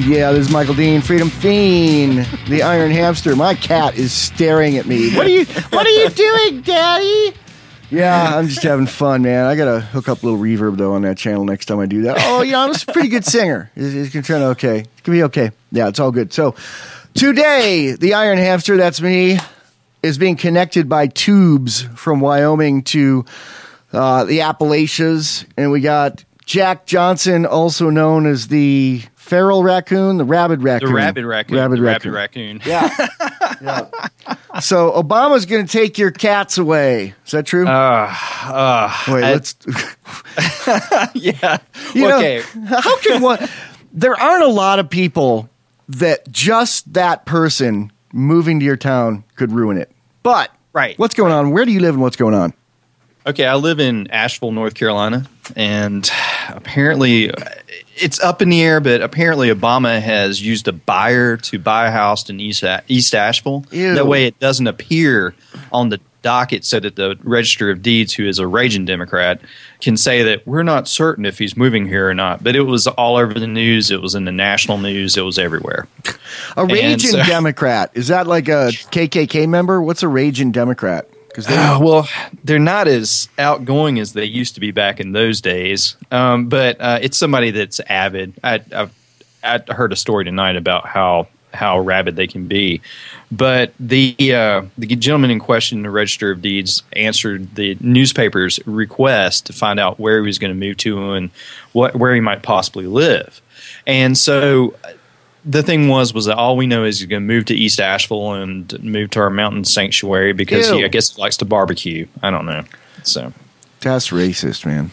Yeah, this is Michael Dean, Freedom Fiend, the Iron Hamster. My cat is staring at me. What are you doing, Daddy? Yeah, I'm just having fun, man. I gotta hook up a little reverb though on that channel next time I do that. Oh, yeah, I'm a pretty good singer. It's gonna turn out okay. It's gonna be okay. Yeah, it's all good. So today, the Iron Hamster, that's me, is being connected by tubes from Wyoming to the Appalachians, and we got Jack Johnson, also known as the feral raccoon, the rabid raccoon. The rabid raccoon. Rabid raccoon. Yeah. Yeah. So Obama's going to take your cats away. Is that true? Wait, let's. Yeah. Okay. How can one? There aren't a lot of people that just that person moving to your town could ruin it. But right. What's going on? Where do you live and what's going on? Okay, I live in Asheville, North Carolina, and apparently it's up in the air, but apparently Obama has used a buyer to buy a house in East Asheville. Ew. That way it doesn't appear on the docket so that the Register of Deeds, who is a raging Democrat, can say that we're not certain if he's moving here or not. But it was all over the news. It was in the national news. It was everywhere. A raging Democrat. Is that like a KKK member? What's a raging Democrat? Well, they're not as outgoing as they used to be back in those days, but it's somebody that's avid. I heard a story tonight about how rabid they can be, but the gentleman in question, the Register of Deeds, answered the newspaper's request to find out where he was going to move to and where he might possibly live, and so. The thing was that all we know is he's going to move to East Asheville and move to our mountain sanctuary because I guess he likes to barbecue. I don't know. So that's racist, man.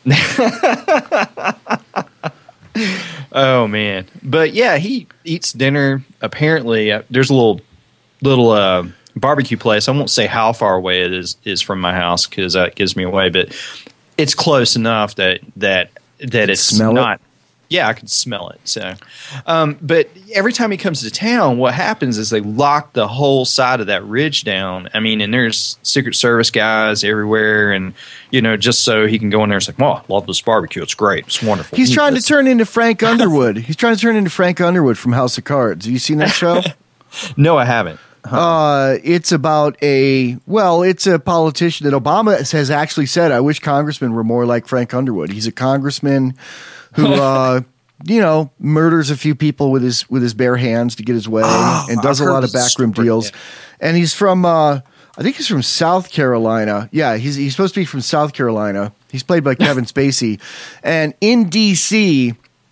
Oh man, but yeah, he eats dinner. Apparently, there's a little barbecue place. I won't say how far away it is from my house because that gives me away, but it's close enough that it's not. Yeah, I can smell it. So, but every time he comes to town, what happens is they lock the whole side of that ridge down. I mean, and there's Secret Service guys everywhere, and just so he can go in there and say, "Oh, love this barbecue. It's great. It's wonderful." He's trying to turn into Frank Underwood. He's trying to turn into Frank Underwood from House of Cards. Have you seen that show? No, I haven't. It's about it's a politician that Obama has actually said, "I wish congressmen were more like Frank Underwood." He's a congressman who, murders a few people with his bare hands to get his way and does a lot of backroom deals. Yeah. And he's from, I think he's from South Carolina. Yeah, he's supposed to be from South Carolina. He's played by Kevin Spacey. And in D.C.,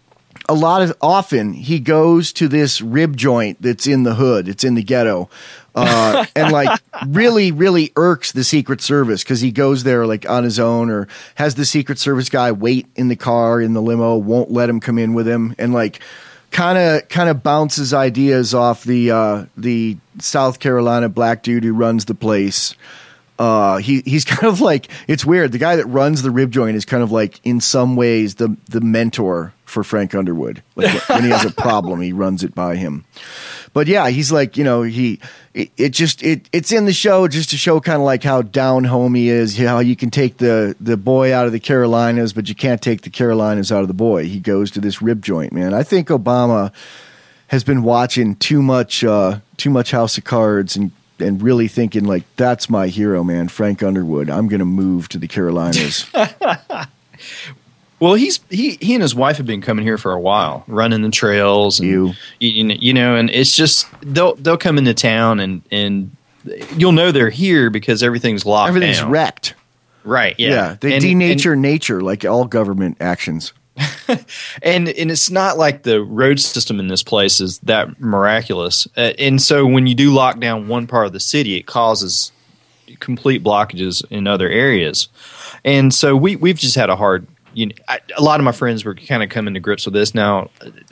often he goes to this rib joint that's in the hood. It's in the ghetto. And really, really irks the Secret Service because he goes there on his own or has the Secret Service guy wait in the car in the limo, won't let him come in with him, and kind of bounces ideas off the South Carolina black dude who runs the place. He's kind of it's weird. The guy that runs the rib joint is kind of in some ways the mentor for Frank Underwood. When he has a problem, he runs it by him. But yeah, he's it's in the show just to show kind of how down home he is, how you can take the boy out of the Carolinas, but you can't take the Carolinas out of the boy. He goes to this rib joint, man. I think Obama has been watching too much House of Cards and really thinking that's my hero, man, Frank Underwood. I'm going to move to the Carolinas. Well, he and his wife have been coming here for a while, running the trails, and and it's just they'll come into town and you'll know they're here because everything's locked down. Everything's wrecked. Right, yeah. Yeah, they denature nature like all government actions. and it's not like the road system in this place is that miraculous. And so when you do lock down one part of the city, it causes complete blockages in other areas. And so we've just had a hard a lot of my friends were kind of coming to grips with this. Now,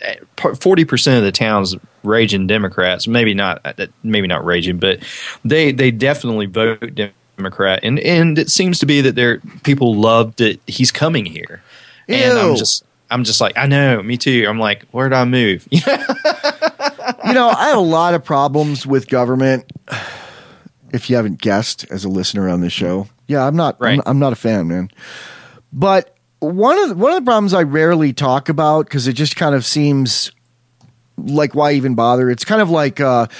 40% of the town's raging Democrats. Maybe not raging, but they definitely vote Democrat, and it seems to be that people love that he's coming here. Ew. And I'm just like, I know, me too. I'm like, where did I move? I have a lot of problems with government. If you haven't guessed, as a listener on this show, yeah, I'm not. Right. I'm not a fan, man. But one of the problems I rarely talk about because it just kind of seems like, why even bother? It's kind of like,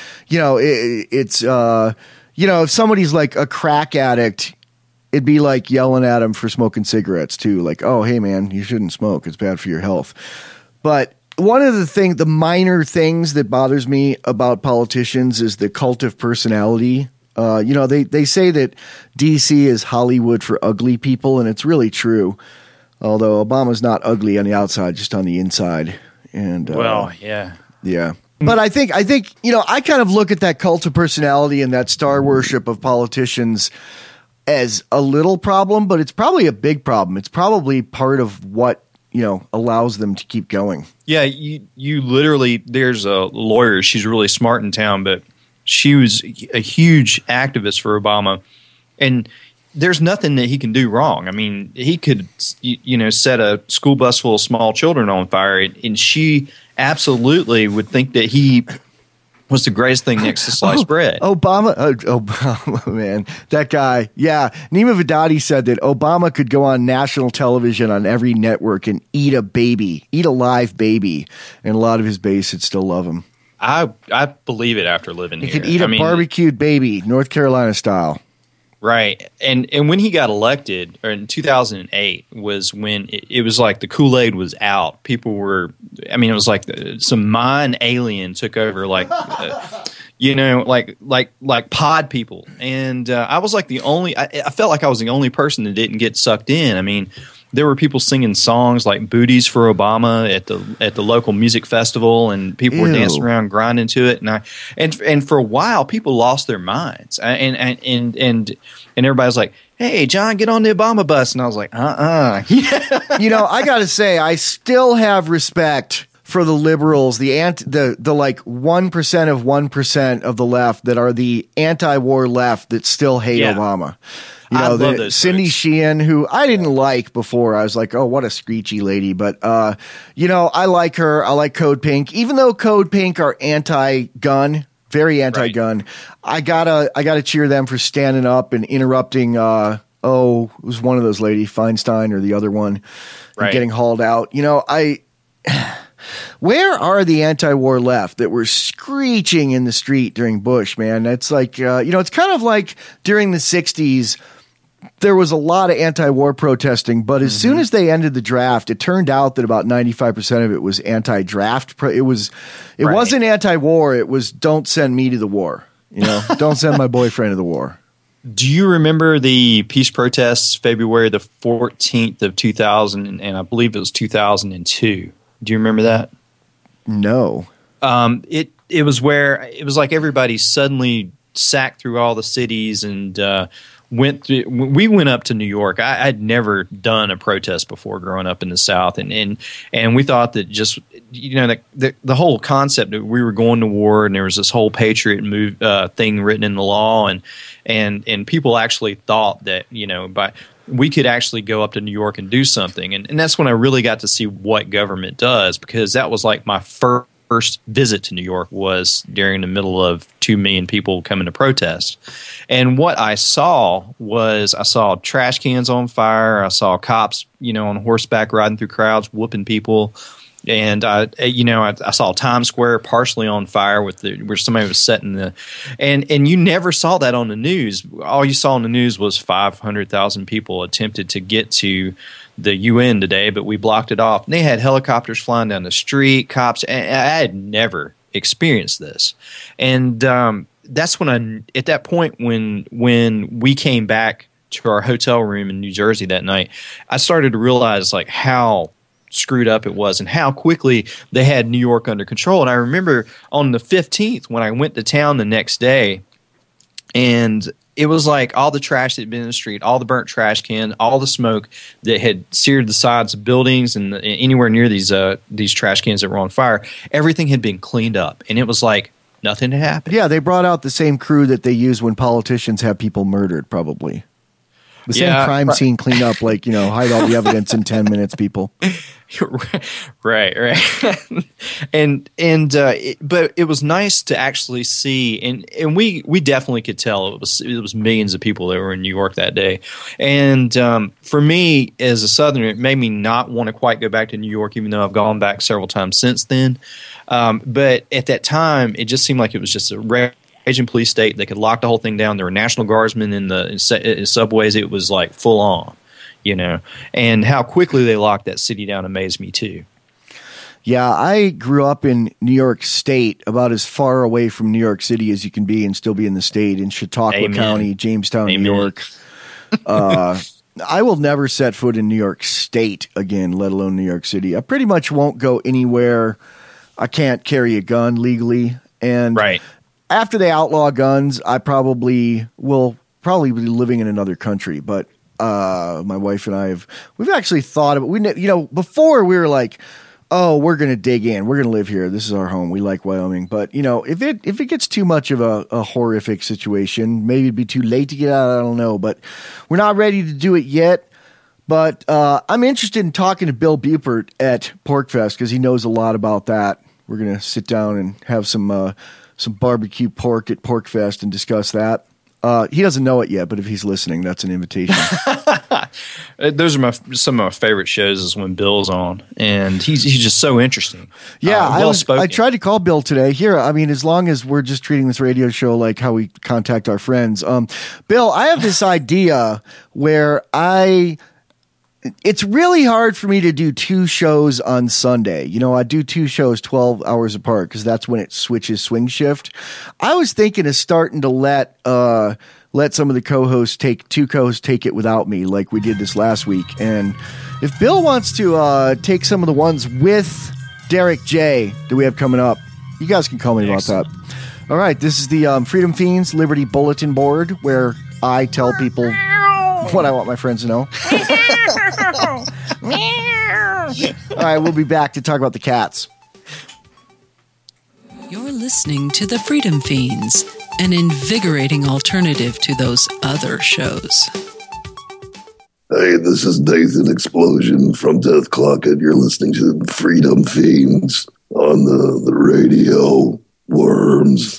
if somebody's like a crack addict, it'd be like yelling at them for smoking cigarettes too. Like, oh, hey man, you shouldn't smoke. It's bad for your health. But one of the minor things that bothers me about politicians is the cult of personality. They say that DC is Hollywood for ugly people, and it's really true. Although Obama's not ugly on the outside, just on the inside. And yeah. But I think I kind of look at that cult of personality and that star worship of politicians as a little problem, but it's probably a big problem. It's probably part of what allows them to keep going. Yeah, you literally. There's a lawyer. She's really smart in town, but she was a huge activist for Obama, and there's nothing that he can do wrong. I mean, he could set a school bus full of small children on fire, and she absolutely would think that he was the greatest thing next to sliced bread. Obama, man, that guy. Yeah, Nima Vadadi said that Obama could go on national television on every network and eat a live baby, and a lot of his base would still love him. I believe it after living here. He could eat a barbecued baby, North Carolina style. Right. And when he got elected, or in 2008, was when it was like the Kool-Aid was out. People were, it was like some Mayan alien took over, like pod people. And I was like I felt like I was the only person that didn't get sucked in. I mean, there were people singing songs like "Booties for Obama" at the local music festival, and people were dancing around, grinding to it. And for a while, people lost their minds. And everybody's like, "Hey, John, get on the Obama bus," and I was like, I got to say, I still have respect for the liberals, the like 1% of 1% of the left that are the anti-war left that still hate Obama. I love those Cindy folks. Sheehan, who I didn't like before. I was like, oh, what a screechy lady. But, I like her. I like Code Pink. Even though Code Pink are anti-gun, very anti-gun, right. I gotta cheer them for standing up and interrupting, it was one of those lady, Feinstein or the other one, and getting hauled out. Where are the anti-war left that were screeching in the street during Bush, man? It's like, it's kind of like during the 60s, there was a lot of anti-war protesting, but as soon as they ended the draft, it turned out that about 95% of it was anti-draft. It wasn't anti-war. It was don't send me to the war. Don't send my boyfriend to the war. Do you remember the peace protests February the 14th of 2000, and I believe it was 2002? Do you remember that? No. It was where it was like everybody suddenly sacked through all the cities and we went up to New York. I'd never done a protest before growing up in the South, and we thought that just the whole concept that we were going to war and there was this whole patriot move thing written in the law, and people actually thought that we could actually go up to New York and do something, and that's when I really got to see what government does, because that was like my first visit to New York was during the middle of 2 million people coming to protest. And what I saw trash cans on fire. I saw cops, on horseback riding through crowds, whooping people. And I saw Times Square partially on fire where somebody was setting and you never saw that on the news. All you saw on the news was 500,000 people attempted to get to the UN today, but we blocked it off. And they had helicopters flying down the street, cops. And I had never experienced this. And that's when at that point when we came back to our hotel room in New Jersey that night, I started to realize like how screwed up it was and how quickly they had New York under control. And I remember on the 15th when I went to town the next day, and it was like all the trash that had been in the street, all the burnt trash can, all the smoke that had seared the sides of buildings and anywhere near these trash cans that were on fire, everything had been cleaned up. And it was like nothing had happened. Yeah, they brought out the same crew that they use when politicians have people murdered, probably. The same crime scene cleanup, like, hide all the evidence in 10 minutes, people. Right. But it was nice to actually see, and we definitely could tell it was millions of people that were in New York that day. And for me, as a Southerner, it made me not want to quite go back to New York, even though I've gone back several times since then. But at that time, it just seemed like it was just a raging police state. They could lock the whole thing down. There were National Guardsmen in the subways. It was like full on, and how quickly they locked that city down amazed me too. Yeah, I grew up in New York State, about as far away from New York City as you can be and still be in the state, in Chautauqua County, Jamestown, New York. I will never set foot in New York State again, let alone New York City. I pretty much won't go anywhere I can't carry a gun legally. And after they outlaw guns, I probably will be living in another country. But my wife and we've actually thought about it. Before we were like, oh, we're going to dig in. We're going to live here. This is our home. We like Wyoming. But, if it gets too much of a horrific situation, maybe it'd be too late to get out. I don't know. But we're not ready to do it yet. But I'm interested in talking to Bill Bupert at PorcFest because he knows a lot about that. We're going to sit down and have some barbecue pork at PorcFest and discuss that. He doesn't know it yet, but if he's listening, that's an invitation. Those are some of my favorite shows is when Bill's on, and he's just so interesting. Yeah, I tried to call Bill today. Here, as long as we're just treating this radio show like how we contact our friends. Bill, I have this idea where it's really hard for me to do two shows on Sunday. I do two shows 12 hours apart because that's when it switches swing shift. I was thinking of starting to let some of the co-hosts take it without me like we did this last week. And if Bill wants to take some of the ones with Derek J that we have coming up, you guys can call me about that. All right, this is the Freedom Fiends Liberty Bulletin Board where I tell people what I want my friends to know. All right, we'll be back to talk about the cats. You're listening to the Freedom Fiends, an invigorating alternative to those other shows. Hey, this is Nathan Explosion from Death Clock, and you're listening to the Freedom Fiends on the radio. Worms.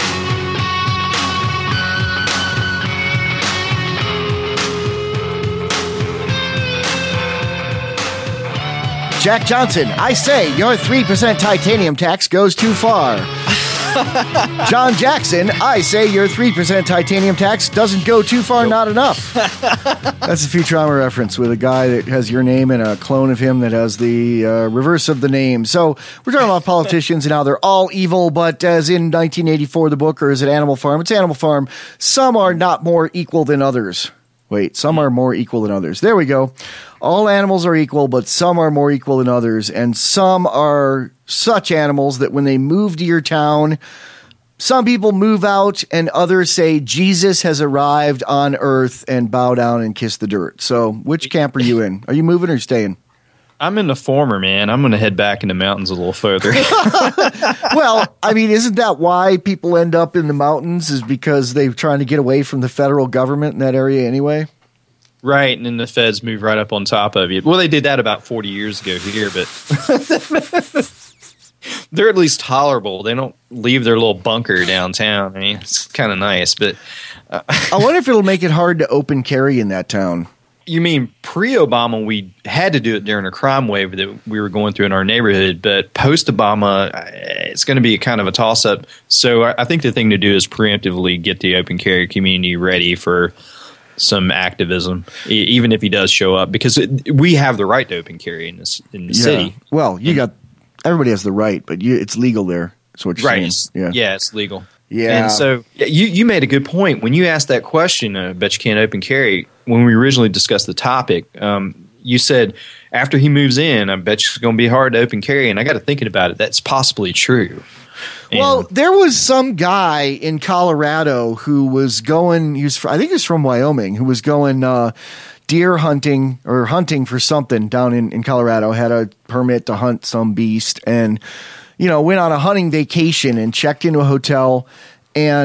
Jack Johnson, I say your 3% titanium tax goes too far. John Jackson, I say your 3% titanium tax doesn't go too far, not enough. That's a Futurama reference with a guy that has your name and a clone of him that has the reverse of the name. So we're talking about politicians and how they're all evil, but as in 1984, the book, or is it Animal Farm? It's Animal Farm. Some are not more equal than others. Wait, some are more equal than others. There we go. All animals are equal, but some are more equal than others. And some are such animals that when they move to your town, some people move out and others say Jesus has arrived on earth and bow down and kiss the dirt. So which camp are you in? Are you moving or staying? I'm in the former, man. I'm going to head back in the mountains a little further. Well, isn't that why people end up in the mountains, is because they're trying to get away from the federal government in that area anyway? Right, and then the feds move right up on top of you. Well, they did that about 40 years ago here, but they're at least tolerable. They don't leave their little bunker downtown. It's kind of nice, but I wonder if it'll make it hard to open carry in that town. You mean pre-Obama, we had to do it during a crime wave that we were going through in our neighborhood, but post-Obama, it's going to be kind of a toss-up. So I think the thing to do is preemptively get the open carry community ready for some activism, even if he does show up, because we have the right to open carry in the city. Well, everybody has the right, but it's legal there. That's what you're saying. Yeah, it's legal. Yeah. And so you made a good point. When you asked that question, I bet you can't open carry, when we originally discussed the topic, you said after he moves in, I bet you it's going to be hard to open carry. And I got to thinking about it. That's possibly true. Well, there was some guy in Colorado who was going, I think he was from Wyoming, who was going deer hunting or hunting for something down in Colorado, had a permit to hunt some beast, and went on a hunting vacation and checked into a hotel, and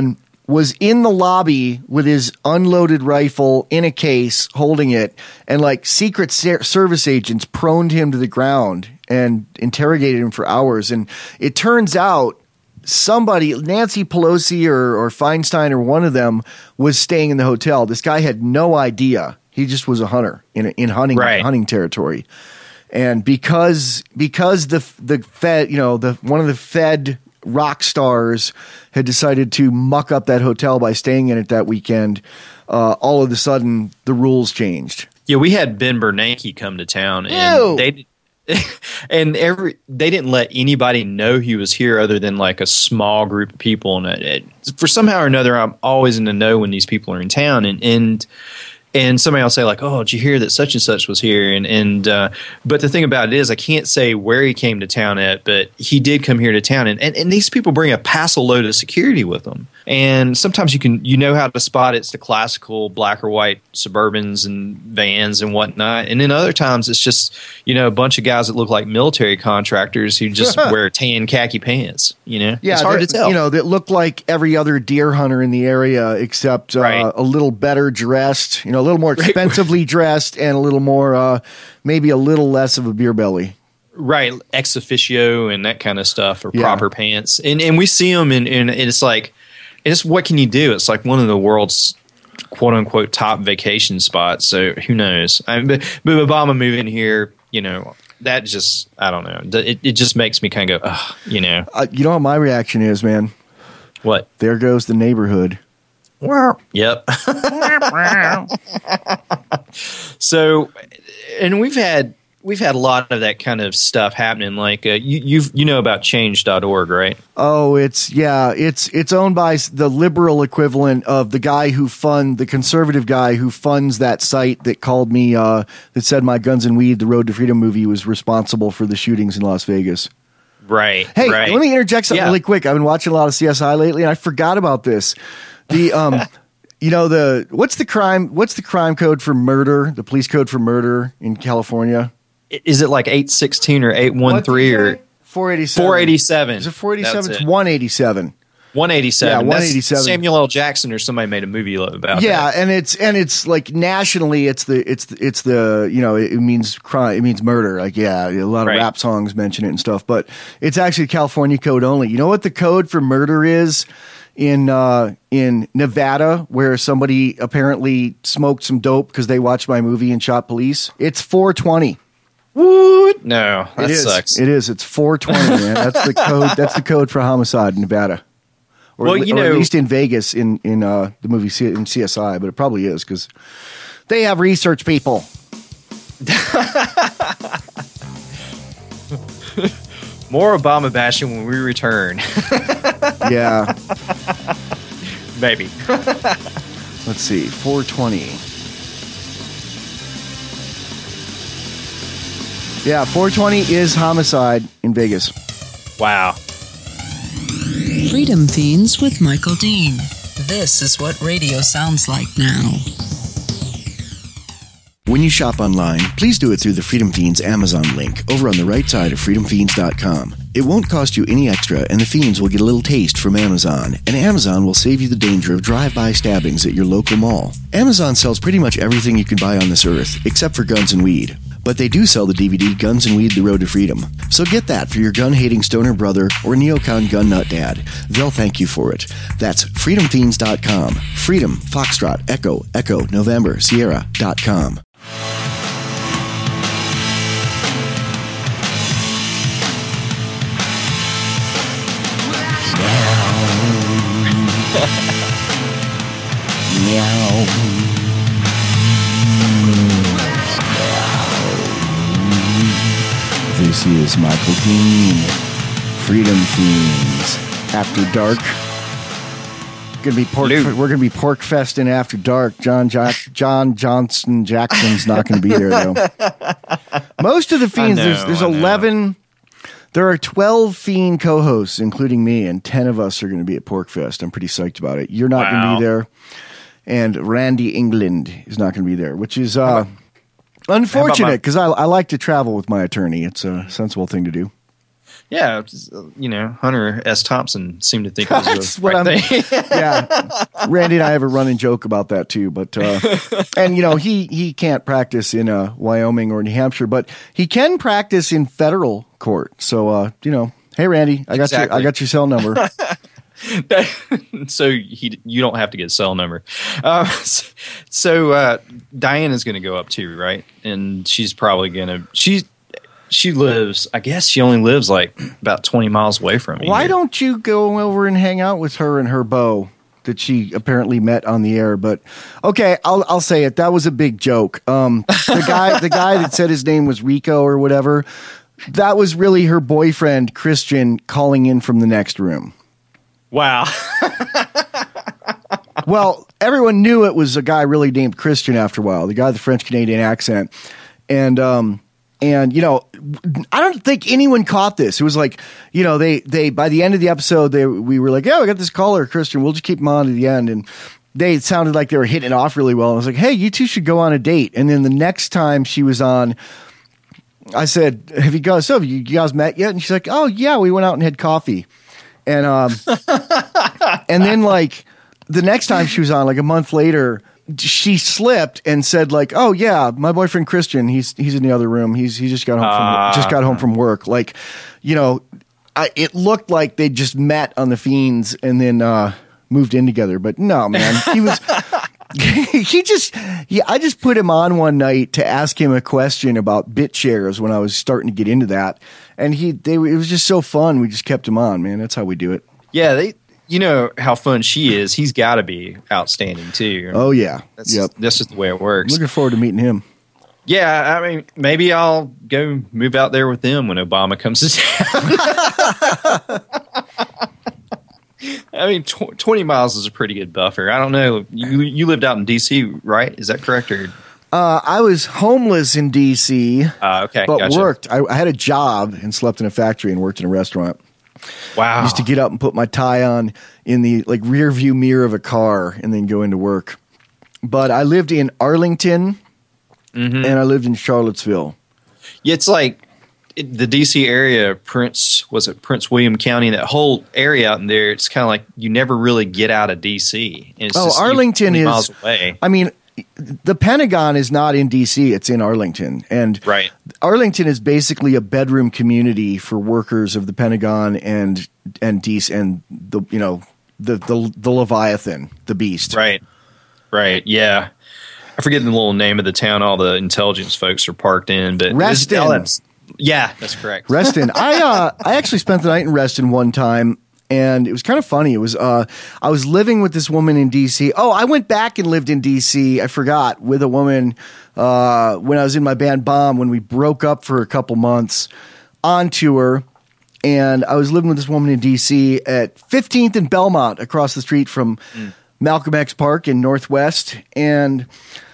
was in the lobby with his unloaded rifle in a case, holding it, and like Secret Service agents proned him to the ground and interrogated him for hours. And it turns out somebody, Nancy Pelosi or Feinstein or one of them, was staying in the hotel. This guy had no idea. He just was a hunter in hunting territory. And because the Fed, one of the Fed rock stars had decided to muck up that hotel by staying in it that weekend, all of a sudden the rules changed. Yeah, we had Ben Bernanke come to town, and they didn't let anybody know he was here other than like a small group of people. And for somehow or another, I'm always in the know when these people are in town, and somebody will say like, "Oh, did you hear that such and such was here?" But the thing about it is, I can't say where he came to town at, but he did come here to town, and these people bring a passel load of security with them. And sometimes you know how to spot it's the classical black or white Suburbans and vans and whatnot, and then other times it's just a bunch of guys that look like military contractors who just wear tan khaki pants. It's hard to tell. That look like every other deer hunter in the area, except a little better dressed. A little more expensively dressed and a little more, maybe a little less of a beer belly. Right, ex officio and that kind of stuff, or proper pants, and we see them, and it's like, what can you do? It's like one of the world's quote unquote top vacation spots. So who knows? But Obama moving here, that just, I don't know. It just makes me kind of go, ugh, you know what my reaction is, man? What? There goes the neighborhood. Yep. So, and we've had a lot of that kind of stuff happening. Like you know about change.org, right? Oh, it's owned by the liberal equivalent of the conservative guy who funds that site that called me that said my Guns and Weed, the Road to Freedom movie, was responsible for the shootings in Las Vegas. Right. Hey, right. Let me interject something really quick. I've been watching a lot of CSI lately, and I forgot about this. The what's the crime code for murder? The police code for murder in California? Is it like 816 or 813 or 487? 487. Is it 487? It's 187. 187. Yeah, 187. That's Samuel L. Jackson or somebody made a movie about. Yeah, that. and it's like nationally, it's the it means crime, it means murder. Like a lot of rap songs mention it and stuff, but it's actually California code only. You know what the code for murder is in Nevada, where somebody apparently smoked some dope because they watched my movie and shot police? It's 420. What? No, that sucks. It is. It's 420, man. That's the code. That's the code for homicide in Nevada. Or at least in Vegas in the movie in CSI, but it probably is because they have research people. More Obama bashing when we return. Yeah. Maybe. Let's see. 420. Yeah, 420 is homicide in Vegas. Wow. Freedom Fiends with Michael Dean. This is what radio sounds like now. When you shop online, please do it through the Freedom Fiends Amazon link over on the right side of freedomfiends.com. It won't cost you any extra, and the Fiends will get a little taste from Amazon, and Amazon will save you the danger of drive-by stabbings at your local mall. Amazon sells pretty much everything you can buy on this earth, except for guns and weed. But they do sell the DVD Guns and Weed, The Road to Freedom. So get that for your gun-hating stoner brother or neocon gun nut dad. They'll thank you for it. That's freedomfiends.com. Freedom, Foxtrot, Echo, November, Sierra.com. Meow. This is Michael Dean, Freedom Fiends, After Dark. We're gonna be pork festing After Dark. John Johnson Jackson's not gonna be there though. Most of the Fiends, there's 11. There are 12 Fiend co-hosts, including me, and 10 of us are going to be at Porkfest. I'm pretty psyched about it. You're not going to be there, and Randy England is not going to be there, which is unfortunate because I like to travel with my attorney. It's a sensible thing to do. Yeah, Hunter S. Thompson seemed to think it was That's the what right I'm. thing. Yeah, Randy and I have a running joke about that too. But and he can't practice in Wyoming or New Hampshire, but he can practice in federal court. So hey Randy, I got your cell number. So you don't have to get a cell number. So Diana's going to go up too, right? And she's probably going to. She lives. I guess she only lives like about 20 miles away from me. Why don't you go over and hang out with her and her beau that she apparently met on the air? But okay, I'll say it. That was a big joke. The guy that said his name was Rico or whatever. That was really her boyfriend Christian calling in from the next room. Wow. Well, everyone knew it was a guy really named Christian after a while. The guy with the French Canadian accent, and I don't think anyone caught this. It was like, they by the end of the episode, we were like, yeah, we got this caller, Christian. We'll just keep him on to the end. And it sounded like they were hitting it off really well. I was like, hey, you two should go on a date. And then the next time she was on, I said, have you guys met yet? And she's like, oh yeah, we went out and had coffee. And and then like the next time she was on, like a month later, she slipped and said like, "Oh yeah, my boyfriend Christian, he's in the other room. He just got home from work." Like, it looked like they just met on the Fiends and then moved in together. But no, man, he was. I just put him on one night to ask him a question about BitShares when I was starting to get into that, and it was just so fun. We just kept him on, man. That's how we do it. Yeah, you know how fun she is. He's got to be outstanding too. Oh yeah, that's just the way it works. Looking forward to meeting him. Yeah, I mean, maybe I'll go move out there with them when Obama comes to town. I mean, 20 miles is a pretty good buffer. I don't know. You lived out in D.C., right? Is that correct? Or I was homeless in D.C., okay, but gotcha. worked. I had a job and slept in a factory and worked in a restaurant. Wow. I used to get up and put my tie on in the rear view mirror of a car and then go into work. But I lived in Arlington and I lived in Charlottesville. Yeah, it's like the D.C. area, Prince William County, that whole area out in there, it's kind of like you never really get out of D.C. Arlington is miles away. I mean, the Pentagon is not in D.C., it's in Arlington. And right. Arlington is basically a bedroom community for workers of the Pentagon and DC and the Leviathan, the beast. Right. Yeah. I forget the little name of the town all the intelligence folks are parked in, but Reston. Yeah, that's correct. Reston. I actually spent the night in Reston one time, and it was kind of funny. It was I was living with this woman in D.C. Oh, I went back and lived in D.C. I forgot, with a woman when I was in my band Bomb, when we broke up for a couple months on tour, and I was living with this woman in D.C. at 15th and Belmont, across the street from Malcolm X Park in Northwest, and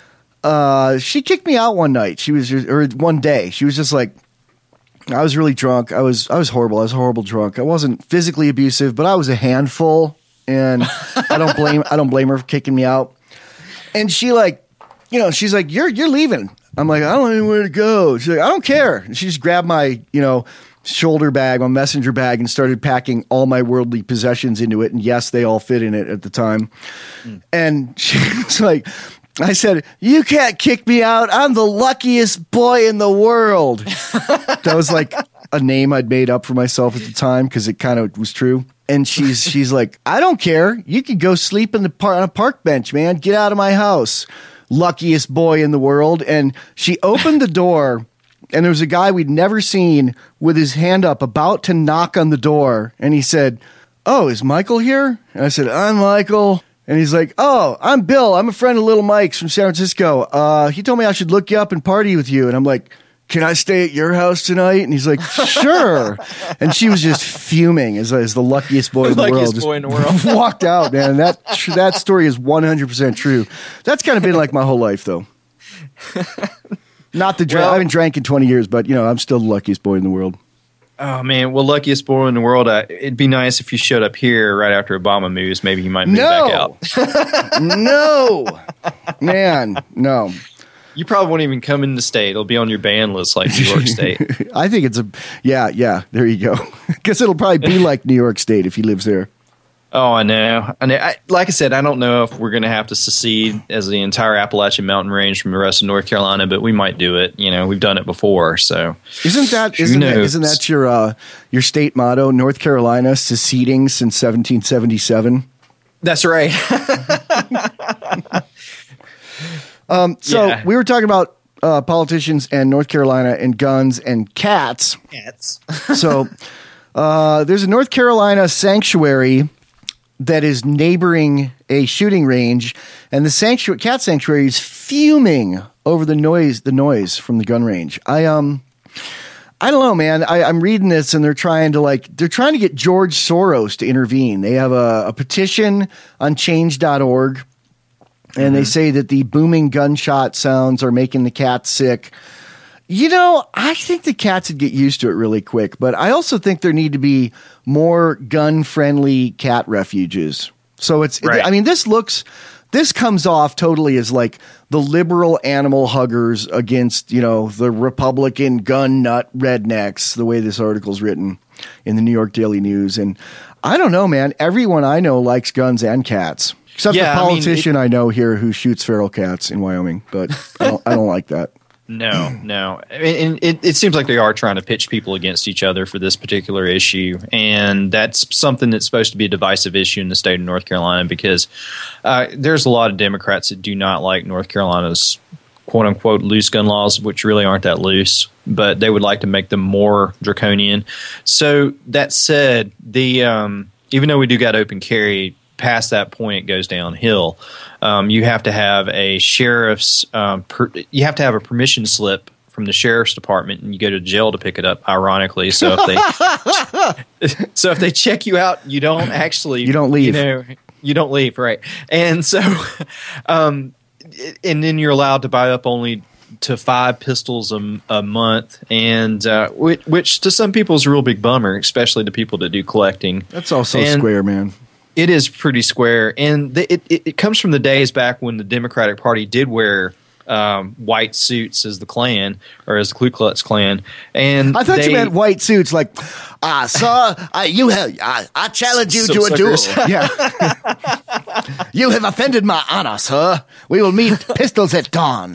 she kicked me out one night. One day. She was just like, I was really drunk. I was horrible. I was horrible drunk. I wasn't physically abusive, but I was a handful, and I don't blame her for kicking me out. And she's like, you're leaving. I'm like, I don't know where to go. She's like, I don't care. And she just grabbed my, shoulder bag, my messenger bag, and started packing all my worldly possessions into it. And yes, they all fit in it at the time. And she was like, I said, you can't kick me out. I'm the luckiest boy in the world. That was like a name I'd made up for myself at the time because it kind of was true. And she's like, I don't care. You can go sleep on a park bench, man. Get out of my house. Luckiest boy in the world. And she opened the door, and there was a guy we'd never seen with his hand up about to knock on the door. And he said, oh, is Michael here? And I said, I'm Michael. And he's like, oh, I'm Bill. I'm a friend of Little Mike's from San Francisco. He told me I should look you up and party with you. And I'm like, can I stay at your house tonight? And he's like, sure. And she was just fuming as the luckiest boy in the world. Luckiest boy in the world. Walked out, man. And that story is 100% true. That's kind of been like my whole life, though. Not the drink. I haven't drank in 20 years, but, I'm still the luckiest boy in the world. Oh, man. Well, luckiest boy in the world. It'd be nice if you showed up here right after Obama moves. Maybe you might move back out. No. Man, no. You probably won't even come in the state. It'll be on your ban list like New York State. I think it's yeah. There you go. Because it'll probably be like New York State if he lives there. Oh, I know. Like I said, I don't know if we're going to have to secede as the entire Appalachian Mountain Range from the rest of North Carolina, but we might do it. We've done it before. So isn't that your state motto? North Carolina seceding since 1777. That's right. We were talking about politicians and North Carolina and guns and cats. So there's a North Carolina sanctuary that is neighboring a shooting range, and the cat sanctuary is fuming over the noise from the gun range. I don't know, man. I'm reading this, and they're trying to get George Soros to intervene. They have a petition on change.org. And they say that the booming gunshot sounds are making the cats sick. I think the cats would get used to it really quick, but I also think there need to be more gun-friendly cat refuges. So right. This comes off totally as like the liberal animal huggers against, the Republican gun nut rednecks, the way this article's written in the New York Daily News. And I don't know, man. Everyone I know likes guns and cats. Except the politician I know here who shoots feral cats in Wyoming, but I don't like that. No. It seems like they are trying to pitch people against each other for this particular issue, and that's something that's supposed to be a divisive issue in the state of North Carolina because there's a lot of Democrats that do not like North Carolina's quote-unquote loose gun laws, which really aren't that loose, but they would like to make them more draconian. So that said, even though we do got open carry, past that point, it goes downhill. You have to have a sheriff's. You have to have a permission slip from the sheriff's department, and you go to jail to pick it up. Ironically, so if they check you out, you don't leave. You don't leave, right? And so, and then you're allowed to buy up only to 5 pistols a month, and which to some people is a real big bummer, especially to people that do collecting. That's also square, man. It is pretty square, and it comes from the days back when the Democratic Party did wear white suits as the Klan or as the Ku Klux Klan. And I thought you meant white suits, like, sir, I challenge you to a duel. Yeah, you have offended my honor, sir. We will meet pistols at dawn.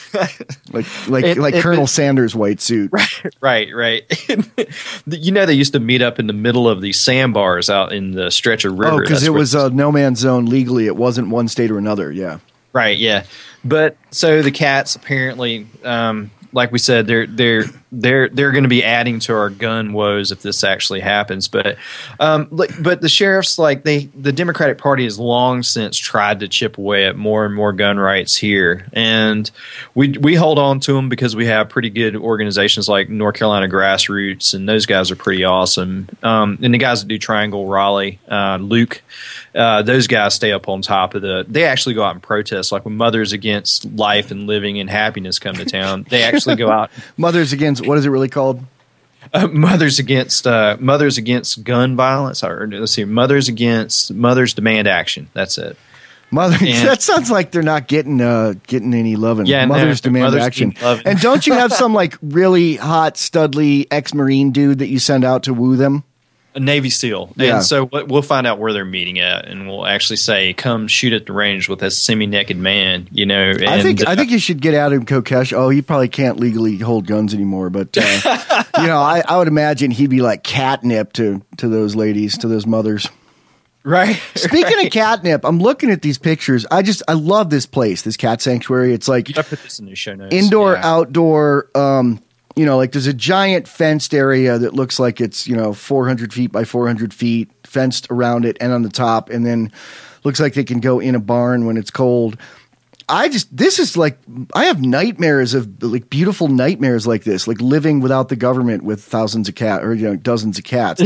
like Colonel Sanders' white suit. Right. They used to meet up in the middle of these sandbars out in the stretch of river. Oh, because it was a no man's zone legally. It wasn't one state or another. Yeah. Right. Yeah. But so the cats apparently, like we said, they're going to be adding to our gun woes if this actually happens. But the sheriffs, the Democratic Party has long since tried to chip away at more and more gun rights here, and we hold on to them because we have pretty good organizations like North Carolina Grassroots, and those guys are pretty awesome. And the guys that do Triangle Raleigh, Luke. Those guys stay up on top of they actually go out and protest. Like when Mothers Against Life and Living and Happiness come to town, they actually go out. Mothers Against, what is it really called? Mothers Against Gun Violence. Or let's see, Mothers Demand Action. That's it. That sounds like they're not getting any loving. Yeah, Mothers Demand Action. And don't you have some like really hot, studly ex-Marine dude that you send out to woo them? A Navy SEAL. Yeah. And so we'll find out where they're meeting at, and we'll actually say, come shoot at the range with a semi-naked man, And, I think you should get Adam Kokesh. Oh, he probably can't legally hold guns anymore, but, I would imagine he'd be like catnip to those ladies, to those mothers. Right. Speaking of catnip, I'm looking at these pictures. I love this place, this cat sanctuary. It's like I put this in the show notes. Indoor, outdoor, there's a giant fenced area that looks like it's, 400 feet by 400 feet fenced around it and on the top. And then looks like they can go in a barn when it's cold. I have nightmares of like beautiful nightmares like this, like living without the government with thousands of cats or, dozens of cats.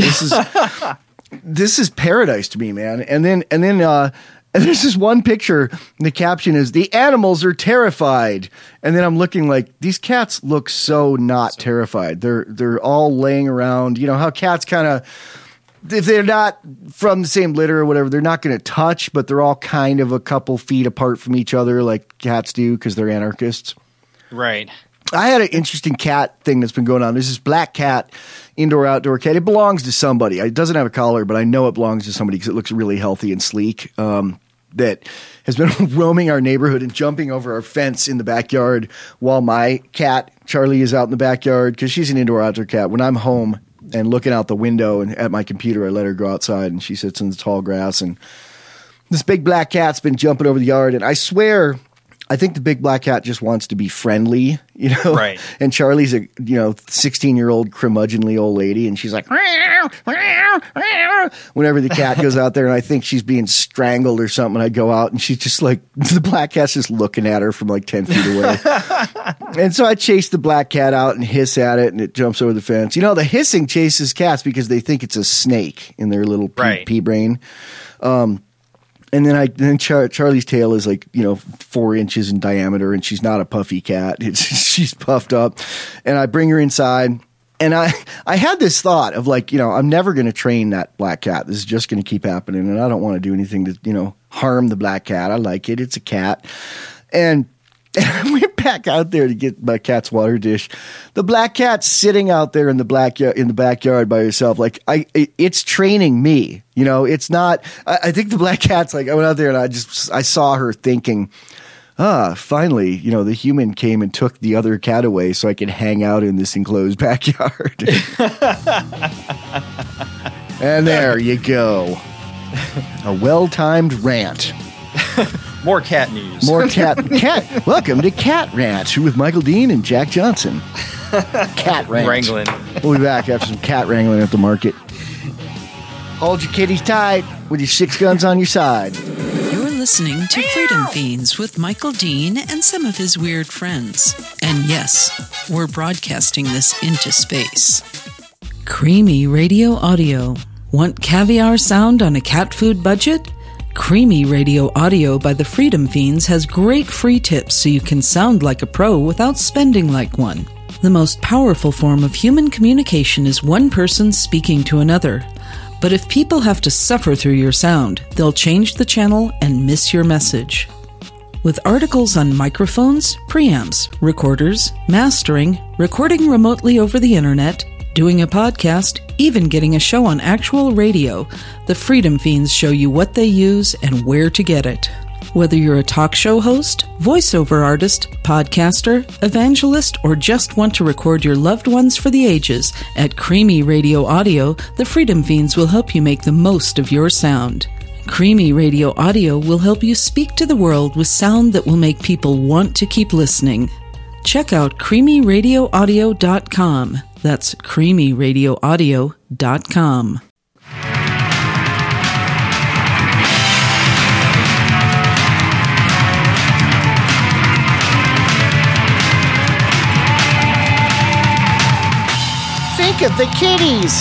This is paradise to me, man. And then there's this one picture, and the caption is, "The animals are terrified." And then I'm looking like, these cats look so not terrified. They're all laying around. You know how cats kind of, if they're not from the same litter or whatever, they're not going to touch, but they're all kind of a couple feet apart from each other like cats do because they're anarchists. Right. I had an interesting cat thing that's been going on. There's this black cat, indoor-outdoor cat. It belongs to somebody. It doesn't have a collar, but I know it belongs to somebody because it looks really healthy and sleek. That has been roaming our neighborhood and jumping over our fence in the backyard while my cat, Charlie, is out in the backyard because she's an indoor-outdoor cat. When I'm home and looking out the window and at my computer, I let her go outside, and she sits in the tall grass. And this big black cat's been jumping over the yard, and I swear – I think the big black cat just wants to be friendly, you know? Right. And Charlie's a, 16-year-old curmudgeonly old lady, and she's like, "Meow, meow, meow," whenever the cat goes out there, and I think she's being strangled or something. I go out, and she's just like, the black cat's just looking at her from like 10 feet away. And so I chase the black cat out and hiss at it, and it jumps over the fence. The hissing chases cats because they think it's a snake in their little pea brain. And then Charlie's tail is like 4 inches in diameter, and she's not a puffy cat. She's puffed up, and I bring her inside, and I had this thought of like I'm never going to train that black cat. This is just going to keep happening, and I don't want to do anything to harm the black cat. I like it; it's a cat, and I went back out there to get my cat's water dish. The black cat's sitting out there in the backyard by herself. Like it's training me. It's not. I think the black cat's like I went out there and I saw her thinking, finally, the human came and took the other cat away so I could hang out in this enclosed backyard. And there you go, a well-timed rant. More cat news. More cat. Welcome to Cat Rant with Michael Dean and Jack Johnson. Cat Rant. Wrangling. We'll be back after some cat wrangling at the market. Hold your kitties tight with your 6 guns on your side. You're listening to Freedom Fiends with Michael Dean and some of his weird friends. And yes, we're broadcasting this into space. Creamy Radio Audio. Want caviar sound on a cat food budget? Creamy Radio Audio by the Freedom Fiends has great free tips so you can sound like a pro without spending like one. The most powerful form of human communication is one person speaking to another. But if people have to suffer through your sound, they'll change the channel and miss your message. With articles on microphones, preamps, recorders, mastering, recording remotely over the internet, doing a podcast, even getting a show on actual radio, the Freedom Fiends show you what they use and where to get it. Whether you're a talk show host, voiceover artist, podcaster, evangelist, or just want to record your loved ones for the ages, at Creamy Radio Audio, the Freedom Fiends will help you make the most of your sound. Creamy Radio Audio will help you speak to the world with sound that will make people want to keep listening. Check out creamyradioaudio.com. That's creamyradioaudio.com. Think of the kitties.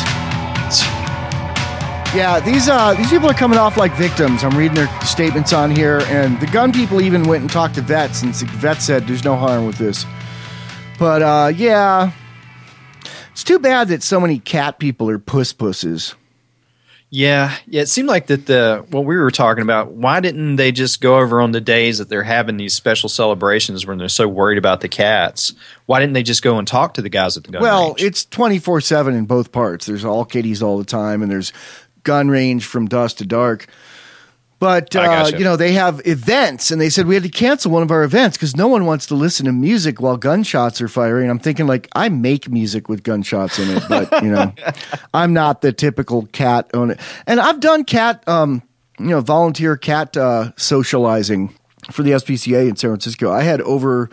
Yeah, these people are coming off like victims. I'm reading their statements on here, and the gun people even went and talked to vets, and the vet said there's no harm with this. But yeah, it's too bad that so many cat people are pusses. Yeah, it seemed like that what we were talking about, why didn't they just go over on the days that they're having these special celebrations when they're so worried about the cats? Why didn't they just go and talk to the guys at the gun range? Well, it's 24/7 in both parts. There's all kitties all the time, and there's gun range from dusk to dark. But, gotcha. They have events, and they said we had to cancel one of our events because no one wants to listen to music while gunshots are firing. I'm thinking, like, I make music with gunshots in it, but, I'm not the typical cat owner. And I've done cat, volunteer cat socializing for the SPCA in San Francisco. I had over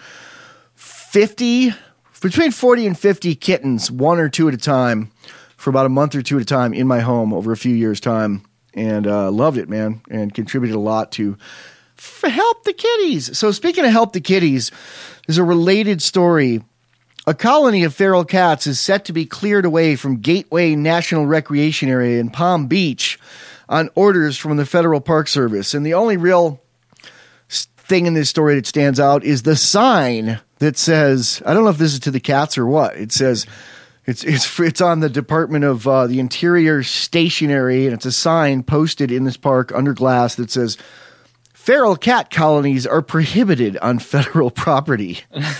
between 40 and 50 kittens, 1 or 2 at a time, for about a month or 2 at a time in my home over a few years' time. And loved it, man, and contributed a lot to help the kitties. So speaking of help the kitties, there's a related story. A colony of feral cats is set to be cleared away from Gateway National Recreation Area in Palm Beach on orders from the Federal Park Service. And the only real thing in this story that stands out is the sign that says, I don't know if this is to the cats or what, it says... It's on the Department of the Interior stationery, and it's a sign posted in this park under glass that says feral cat colonies are prohibited on federal property.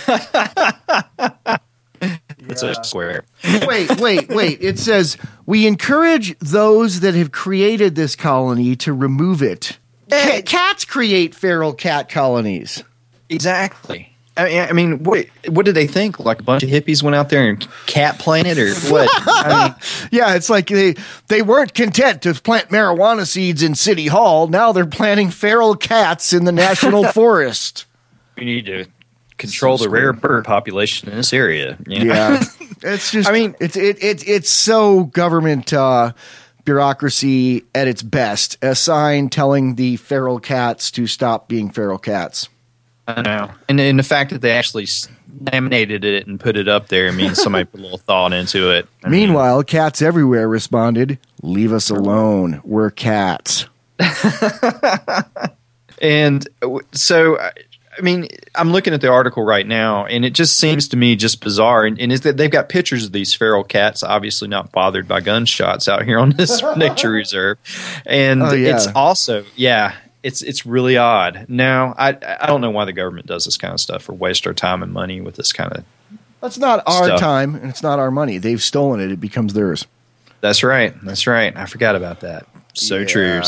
It's a square. Wait. It says, we encourage those that have created this colony to remove it. Cats create feral cat colonies. Exactly. I mean, what did they think? Like a bunch of hippies went out there and cat planted, or what? I mean, yeah, it's like they weren't content to plant marijuana seeds in City Hall. Now they're planting feral cats in the national forest. We need to control the rare bird population in this area. You know? Yeah, it's just. I mean, it's so government bureaucracy at its best. A sign telling the feral cats to stop being feral cats. I know. And the fact that they actually laminated it and put it up there means somebody put a little thought into it. Meanwhile, cats everywhere responded, "Leave us alone. We're cats." And so, I mean, I'm looking at the article right now, and it just seems to me just bizarre. And is that they've got pictures of these feral cats, obviously not bothered by gunshots out here on this nature reserve. And it's also, It's really odd. Now, I don't know why the government does this kind of stuff or waste our time and money with this kind of That's not our time, and it's not our money. They've stolen it. It becomes theirs. That's right. I forgot about that. So true.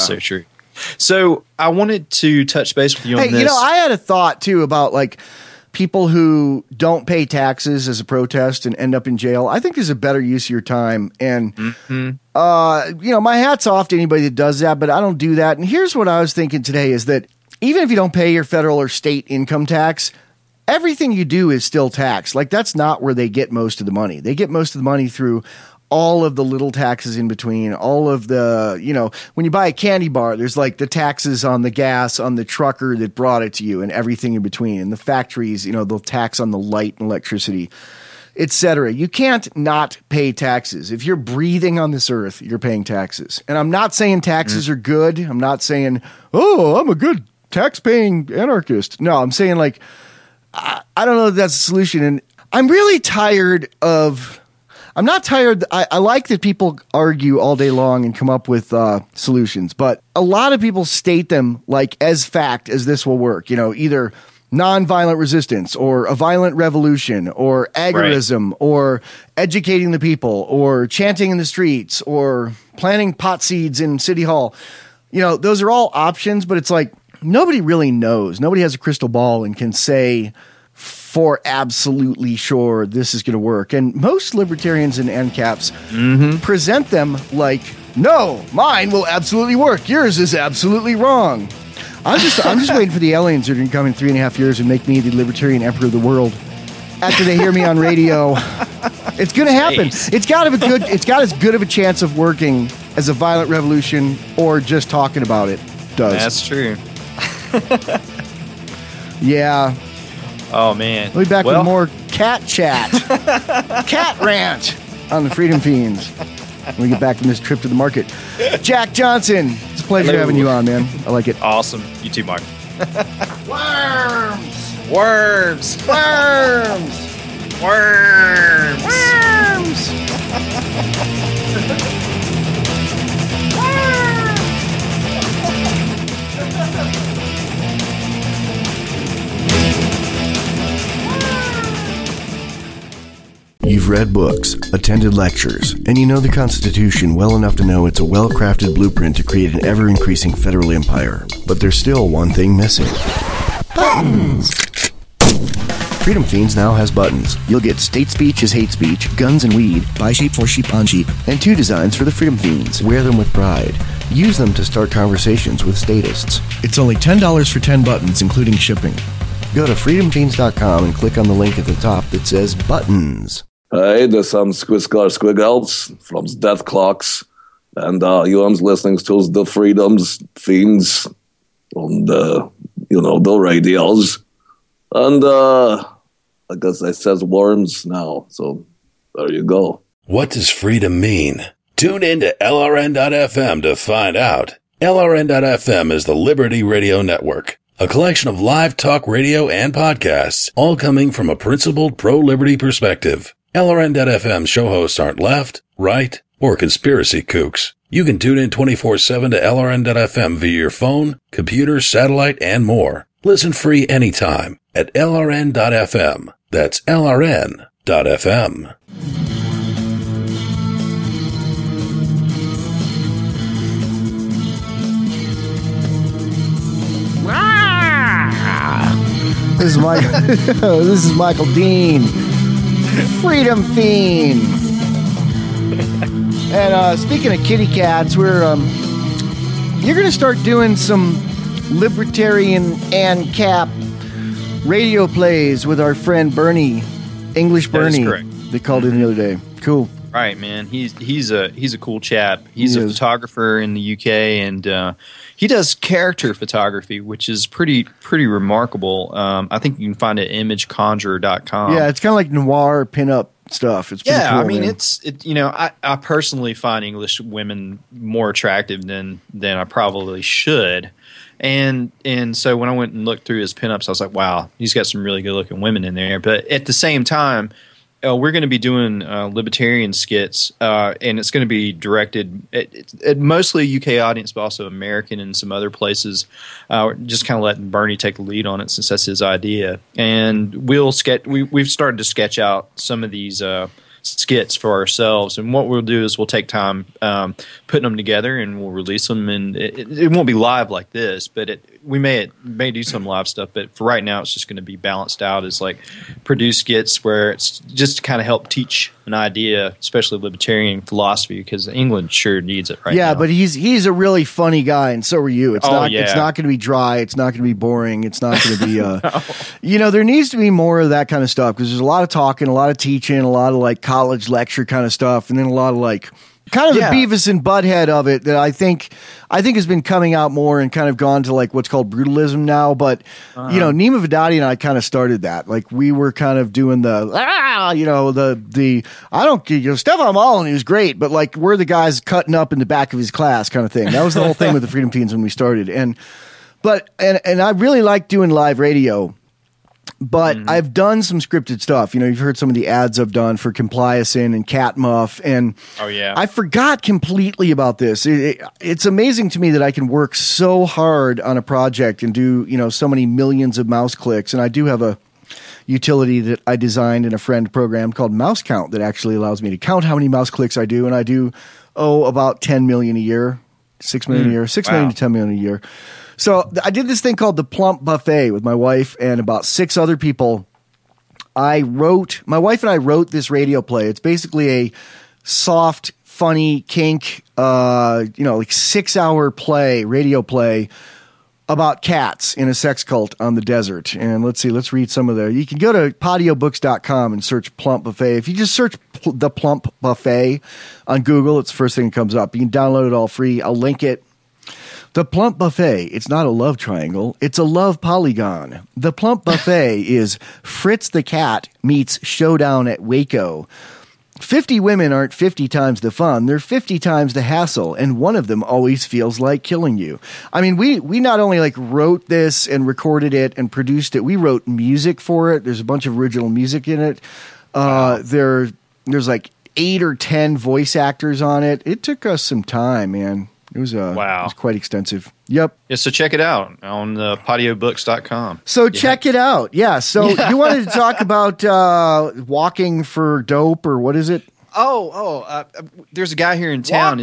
So I wanted to touch base with you on this. You know, I had a thought, too, about, like, people who don't pay taxes as a protest and end up in jail. I think there's a better use of your time. And, you know, my hat's off to anybody that does that, but I don't do that. And here's what I was thinking today is that even if you don't pay your federal or state income tax, everything you do is still taxed. Like, that's not where they get most of the money. They get most of the money through all of the little taxes in between, all of the, you know, when you buy a candy bar, there's like the taxes on the gas, on the trucker that brought it to you, and everything in between. And the factories, you know, they'll tax on the light and electricity, etc. You can't not pay taxes. If you're breathing on this earth, you're paying taxes. And I'm not saying taxes are good. I'm not saying, oh, I'm a good tax-paying anarchist. No, I'm saying, like, I don't know if that's a solution. And I'm really tired of... I'm not tired. I like that people argue all day long and come up with solutions, but a lot of people state them like as fact as this will work. You know, either nonviolent resistance or a violent revolution or agorism or educating the people or chanting in the streets or planting pot seeds in City Hall. You know, those are all options, but it's like nobody really knows. Nobody has a crystal ball and can say for absolutely sure this is going to work. And most libertarians and ANCAPs present them like, no, mine will absolutely work. Yours is absolutely wrong. I'm just waiting for the aliens that are going to come in 3.5 years and make me the libertarian emperor of the world. After they hear me on radio, it's going to happen. It's got as good of a chance of working as a violent revolution or just talking about it does. That's true. Yeah. Oh, man. We'll be back with more cat chat. Cat rant on the Freedom Fiends when we get back from this trip to the market. Jack Johnson, it's a pleasure having you on, man. I like it. Awesome. You too, Mark. Worms! Worms! Worms! Worms! Worms! You've read books, attended lectures, and you know the Constitution well enough to know it's a well-crafted blueprint to create an ever-increasing federal empire. But there's still one thing missing. Buttons! Freedom Fiends now has buttons. You'll get state speech is hate speech, guns and weed, buy sheep for sheep on sheep, and 2 designs for the Freedom Fiends. Wear them with pride. Use them to start conversations with statists. It's only $10 for 10 buttons, including shipping. Go to freedomfiends.com and click on the link at the top that says Buttons. Hey, this is Squisklar Squiggles from Death Clocks, and you're listening to the Freedom's Fiends on the, the radios. And I guess it says worms now, so there you go. What does freedom mean? Tune in to LRN.FM to find out. LRN.FM is the Liberty Radio Network, a collection of live talk radio and podcasts, all coming from a principled pro-liberty perspective. LRN.FM show hosts aren't left, right, or conspiracy kooks. You can tune in 24/7 to LRN.FM via your phone, computer, satellite, and more. Listen free anytime at LRN.FM. That's LRN.FM. This is Michael Dean, Freedom Fiend. And speaking of kitty cats, you're going to start doing some libertarian ANCAP radio plays with our friend Bernie, English Bernie. That is correct. They called in the other day. Cool. Right, man. He's a cool chap. He's a photographer in the UK, and he does character photography, which is pretty remarkable. I think you can find it at imageconjurer.com. Yeah, it's kind of like noir pinup stuff. It's pretty cool, I mean, man. I personally find English women more attractive than I probably should. And so when I went and looked through his pinups, I was like, wow, he's got some really good looking women in there. But at the same time, we're going to be doing libertarian skits, and it's going to be directed at mostly a UK audience, but also American and some other places. Just kind of letting Bernie take the lead on it since that's his idea. And we've started to sketch out some of these skits for ourselves, and what we'll do is we'll take time putting them together, and we'll release them. And it won't be live like this, but we may do some live stuff. But for right now, it's just going to be balanced out as like produced skits where it's just to kind of help teach an idea, especially libertarian philosophy, because England sure needs it right now. Yeah, but he's a really funny guy, and so are you. It's not going to be dry. It's not going to be boring. It's not going to be no. There needs to be more of that kind of stuff, because there's a lot of talking, a lot of teaching, a lot of like college lecture kind of stuff, and then a lot of like kind of the Beavis and Butthead of it that I think has been coming out more and kind of gone to like what's called brutalism now. But Nima Vidadi and I kind of started that. Like we were kind of doing the Stefan Mullen, he was great, but like we're the guys cutting up in the back of his class kind of thing. That was the whole thing with the Freedom Fiends when we started. And I really like doing live radio. But I've done some scripted stuff. You've heard some of the ads I've done for Compliacin and Catmuff. And I forgot completely about this. It's amazing to me that I can work so hard on a project and do, so many millions of mouse clicks. And I do have a utility that I designed in a friend program called Mouse Count that actually allows me to count how many mouse clicks I do. And I do, about 10 million a year, 6 million a year, 6 million to 10 million a year. So I did this thing called the Plump Buffet with my wife and about 6 other people. My wife and I wrote this radio play. It's basically a soft, funny, kink, like 6-hour radio play about cats in a sex cult on the desert. And let's read some of you can go to padiobooks.com and search Plump Buffet. If you just search the Plump Buffet on Google, it's the first thing that comes up. You can download it all free. I'll link it. The Plump Buffet, it's not a love triangle, it's a love polygon. The Plump Buffet is Fritz the Cat meets Showdown at Waco. 50 women aren't 50 times the fun, they're 50 times the hassle, and one of them always feels like killing you. I mean, we not only like wrote this and recorded it and produced it, we wrote music for it. There's a bunch of original music in it. There's like 8 or 10 voice actors on it. It took us some time, man. It was it was quite extensive. Yep. Yeah, so check it out on padiobooks.com. So check it out. Yeah. So you wanted to talk about walking for dope, or what is it? There's a guy here in town.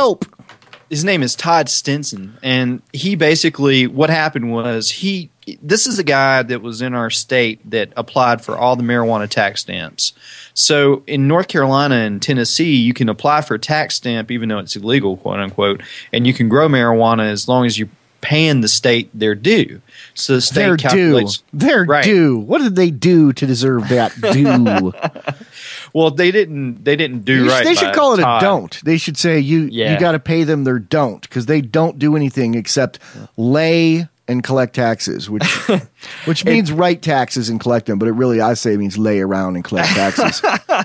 His name is Todd Stinson, and he basically, what happened was this is a guy that was in our state that applied for all the marijuana tax stamps. So in North Carolina and Tennessee, you can apply for a tax stamp even though it's illegal, quote unquote, and you can grow marijuana as long as you're paying the state their due. So the state calculates their due. What did they do to deserve that due? Well, they didn't do right. They should call it a don't. They should say you got to pay them their don't, because they don't do anything except lay and collect taxes, which means write taxes and collect them, but it really, I say, means lay around and collect taxes.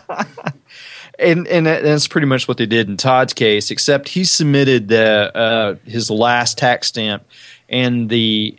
And that's pretty much what they did in Todd's case, except he submitted his last tax stamp, and the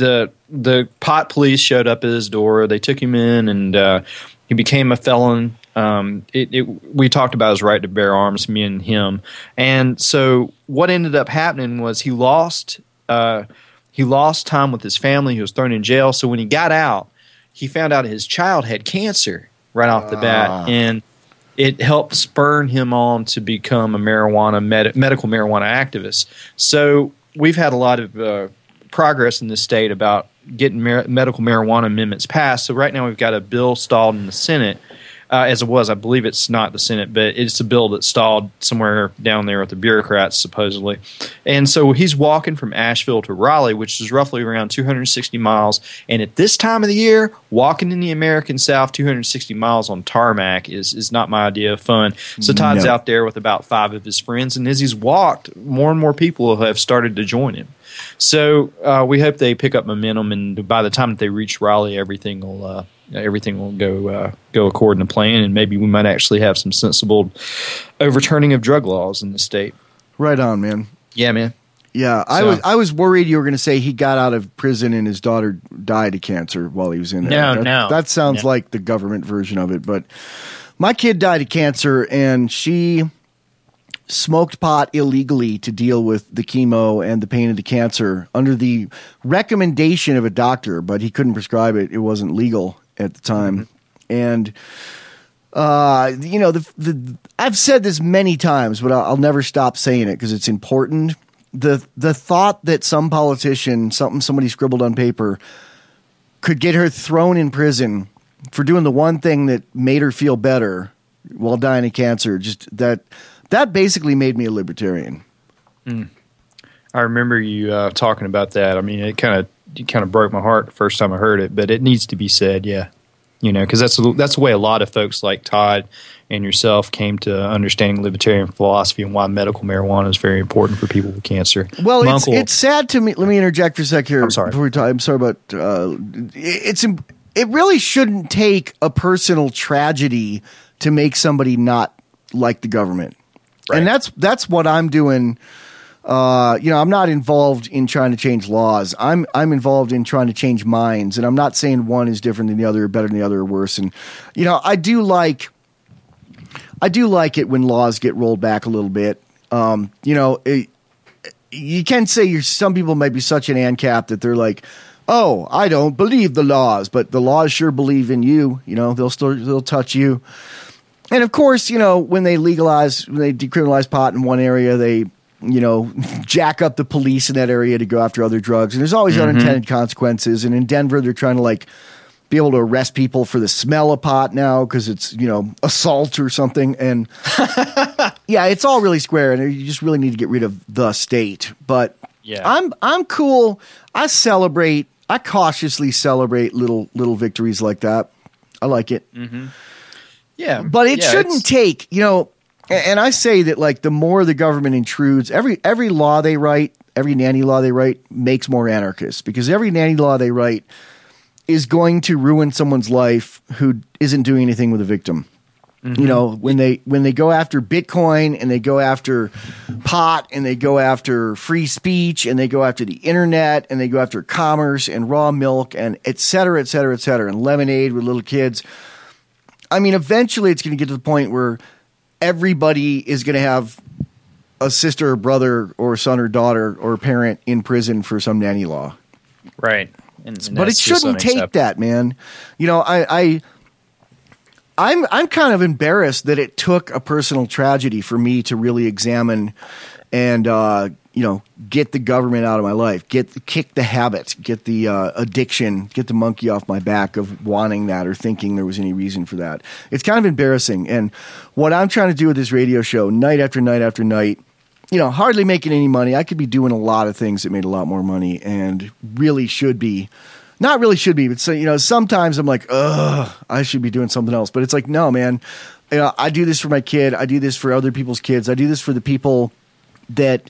pot police showed up at his door. They took him in, and he became a felon. we talked about his right to bear arms, me and him. And so what ended up happening was he lost time with his family. He was thrown in jail. So when he got out, he found out his child had cancer right off the bat, and it helped spur him on to become a medical marijuana activist. So we've had a lot of progress in this state about getting medical marijuana amendments passed. So right now we've got a bill stalled in the Senate. As it was, I believe it's not the Senate, but it's a bill that stalled somewhere down there with the bureaucrats, supposedly. And so he's walking from Asheville to Raleigh, which is roughly around 260 miles. And at this time of the year, walking in the American South 260 miles on tarmac is not my idea of fun. So Todd's out there with about 5 of his friends. And as he's walked, more and more people have started to join him. So we hope they pick up momentum, and by the time that they reach Raleigh, everything will go according to plan, and maybe we might actually have some sensible overturning of drug laws in the state. Right on, man. Yeah, man. Yeah, I was worried you were going to say he got out of prison and his daughter died of cancer while he was in there. No. That sounds like the government version of it, but my kid died of cancer, and she smoked pot illegally to deal with the chemo and the pain of the cancer under the recommendation of a doctor, but he couldn't prescribe it. It wasn't legal at the time. And, I've said this many times, but I'll never stop saying it because it's important. The thought that some politician, somebody scribbled on paper, could get her thrown in prison for doing the one thing that made her feel better while dying of cancer, that basically made me a libertarian. I remember you talking about that. I mean, it kind of broke my heart the first time I heard it, but it needs to be said, yeah. Because that's the way a lot of folks like Todd and yourself came to understanding libertarian philosophy and why medical marijuana is very important for people with cancer. Well, it's sad to me. Let me interject for a sec here. I'm sorry. I'm sorry about it. Really shouldn't take a personal tragedy to make somebody not like the government. Right. And that's what I'm doing. I'm not involved in trying to change laws. I'm involved in trying to change minds, and I'm not saying one is different than the other, or better than the other, or worse. And I do like it when laws get rolled back a little bit. You can say some people might be such an ANCAP that they're like, oh, I don't believe the laws, but the laws sure believe in you. They'll touch you. And of course, when they decriminalize pot in one area, they, jack up the police in that area to go after other drugs. And there's always unintended consequences. And in Denver, they're trying to be able to arrest people for the smell of pot now because it's, assault or something. And yeah, it's all really square. And you just really need to get rid of the state. But yeah, I'm cool. I cautiously celebrate little victories like that. I like it. Mm-hmm. Yeah, but it shouldn't take, and I say that the more the government intrudes, every law they write, every nanny law they write makes more anarchists, because every nanny law they write is going to ruin someone's life who isn't doing anything with a victim. Mm-hmm. When they go after Bitcoin and they go after pot and they go after free speech and they go after the internet and they go after commerce and raw milk and et cetera, et cetera, et cetera, and lemonade with little kids. I mean, eventually it's going to get to the point where everybody is going to have a sister or brother or son or daughter or parent in prison for some nanny law. Right. But it shouldn't take that, man. I'm kind of embarrassed that it took a personal tragedy for me to really examine and get the government out of my life, kick the habit, get the addiction, get the monkey off my back of wanting that or thinking there was any reason for that. It's kind of embarrassing. And what I'm trying to do with this radio show, night after night after night, hardly making any money. I could be doing a lot of things that made a lot more money and really should be. Not really should be, but sometimes I'm like, I should be doing something else. But it's like, no, man, I do this for my kid. I do this for other people's kids. I do this for the people that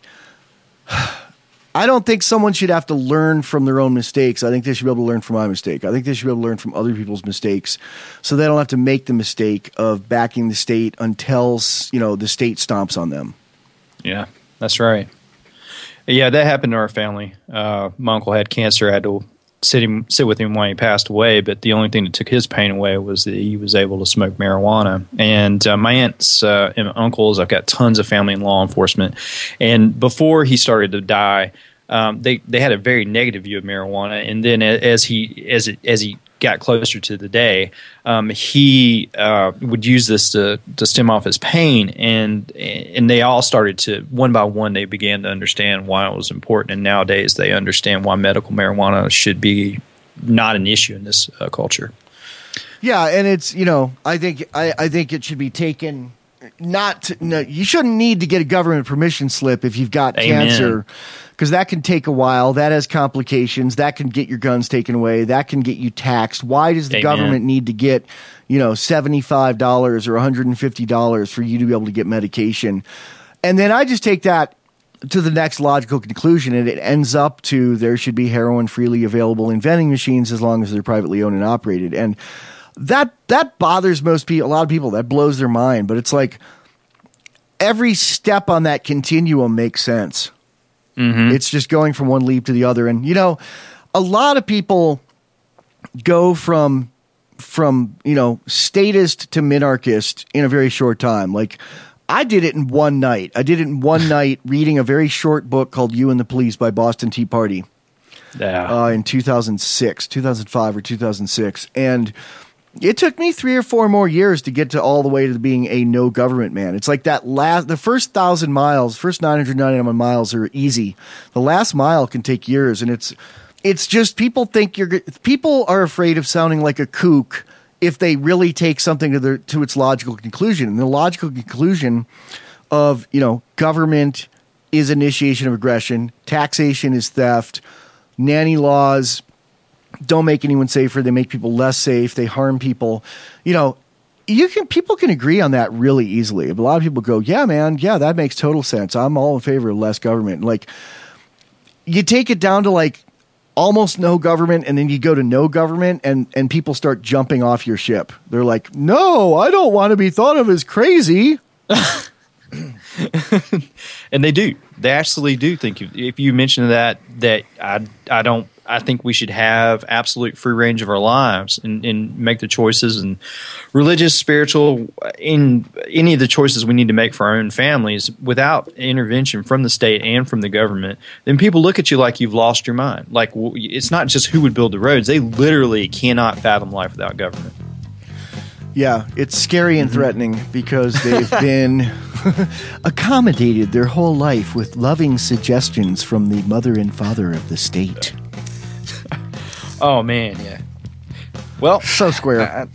I don't think someone should have to learn from their own mistakes. I think they should be able to learn from my mistake. I think they should be able to learn from other people's mistakes so they don't have to make the mistake of backing the state until, the state stomps on them. Yeah, that's right. Yeah, that happened to our family. My uncle had cancer. I had to sit with him while he passed away, but the only thing that took his pain away was that he was able to smoke marijuana. And my aunts and uncles, I've got tons of family in law enforcement, and before he started to die, they had a very negative view of marijuana. And then as he got closer to the day, he would use this to stem off his pain, and they all started to, one by one, they began to understand why it was important. And nowadays they understand why medical marijuana should be not an issue in this culture. Yeah, and it's, I think it should be taken. You shouldn't need to get a government permission slip if you've got cancer, because that can take a while. That has complications. That can get your guns taken away. That can get you taxed. Why does the government need to get, $75 or $150 for you to be able to get medication? And then I just take that to the next logical conclusion, and it ends up to there should be heroin freely available in vending machines as long as they're privately owned and operated. And that bothers most people, a lot of people. That blows their mind. But it's like every step on that continuum makes sense. Mm-hmm. It's just going from one leap to the other. And, a lot of people go from statist to minarchist in a very short time. Like, I did it in one night. Reading a very short book called You and the Police by Boston Tea Party in 2005 or 2006. And it took me 3 or 4 more years to get to all the way to being a no government man. It's like the first 1,000 miles, first 999 miles are easy. The last mile can take years, and it's just people are afraid of sounding like a kook if they really take something to its logical conclusion. And the logical conclusion of, government is initiation of aggression, taxation is theft, nanny laws don't make anyone safer. They make people less safe. They harm people. People can agree on that really easily. A lot of people go, yeah, man, yeah, that makes total sense. I'm all in favor of less government. Like, you take it down to like almost no government, and then you go to no government, and people start jumping off your ship. They're like, no, I don't want to be thought of as crazy. And they do. They actually do think if you mention that I think we should have absolute free range of our lives and make the choices, and religious, spiritual, in any of the choices we need to make for our own families without intervention from the state and from the government, then people look at you like you've lost your mind. Like, it's not just who would build the roads. They literally cannot fathom life without government. Yeah, it's scary and threatening because they've been accommodated their whole life with loving suggestions from the mother and father of the state. Oh, man, yeah. Well, so square.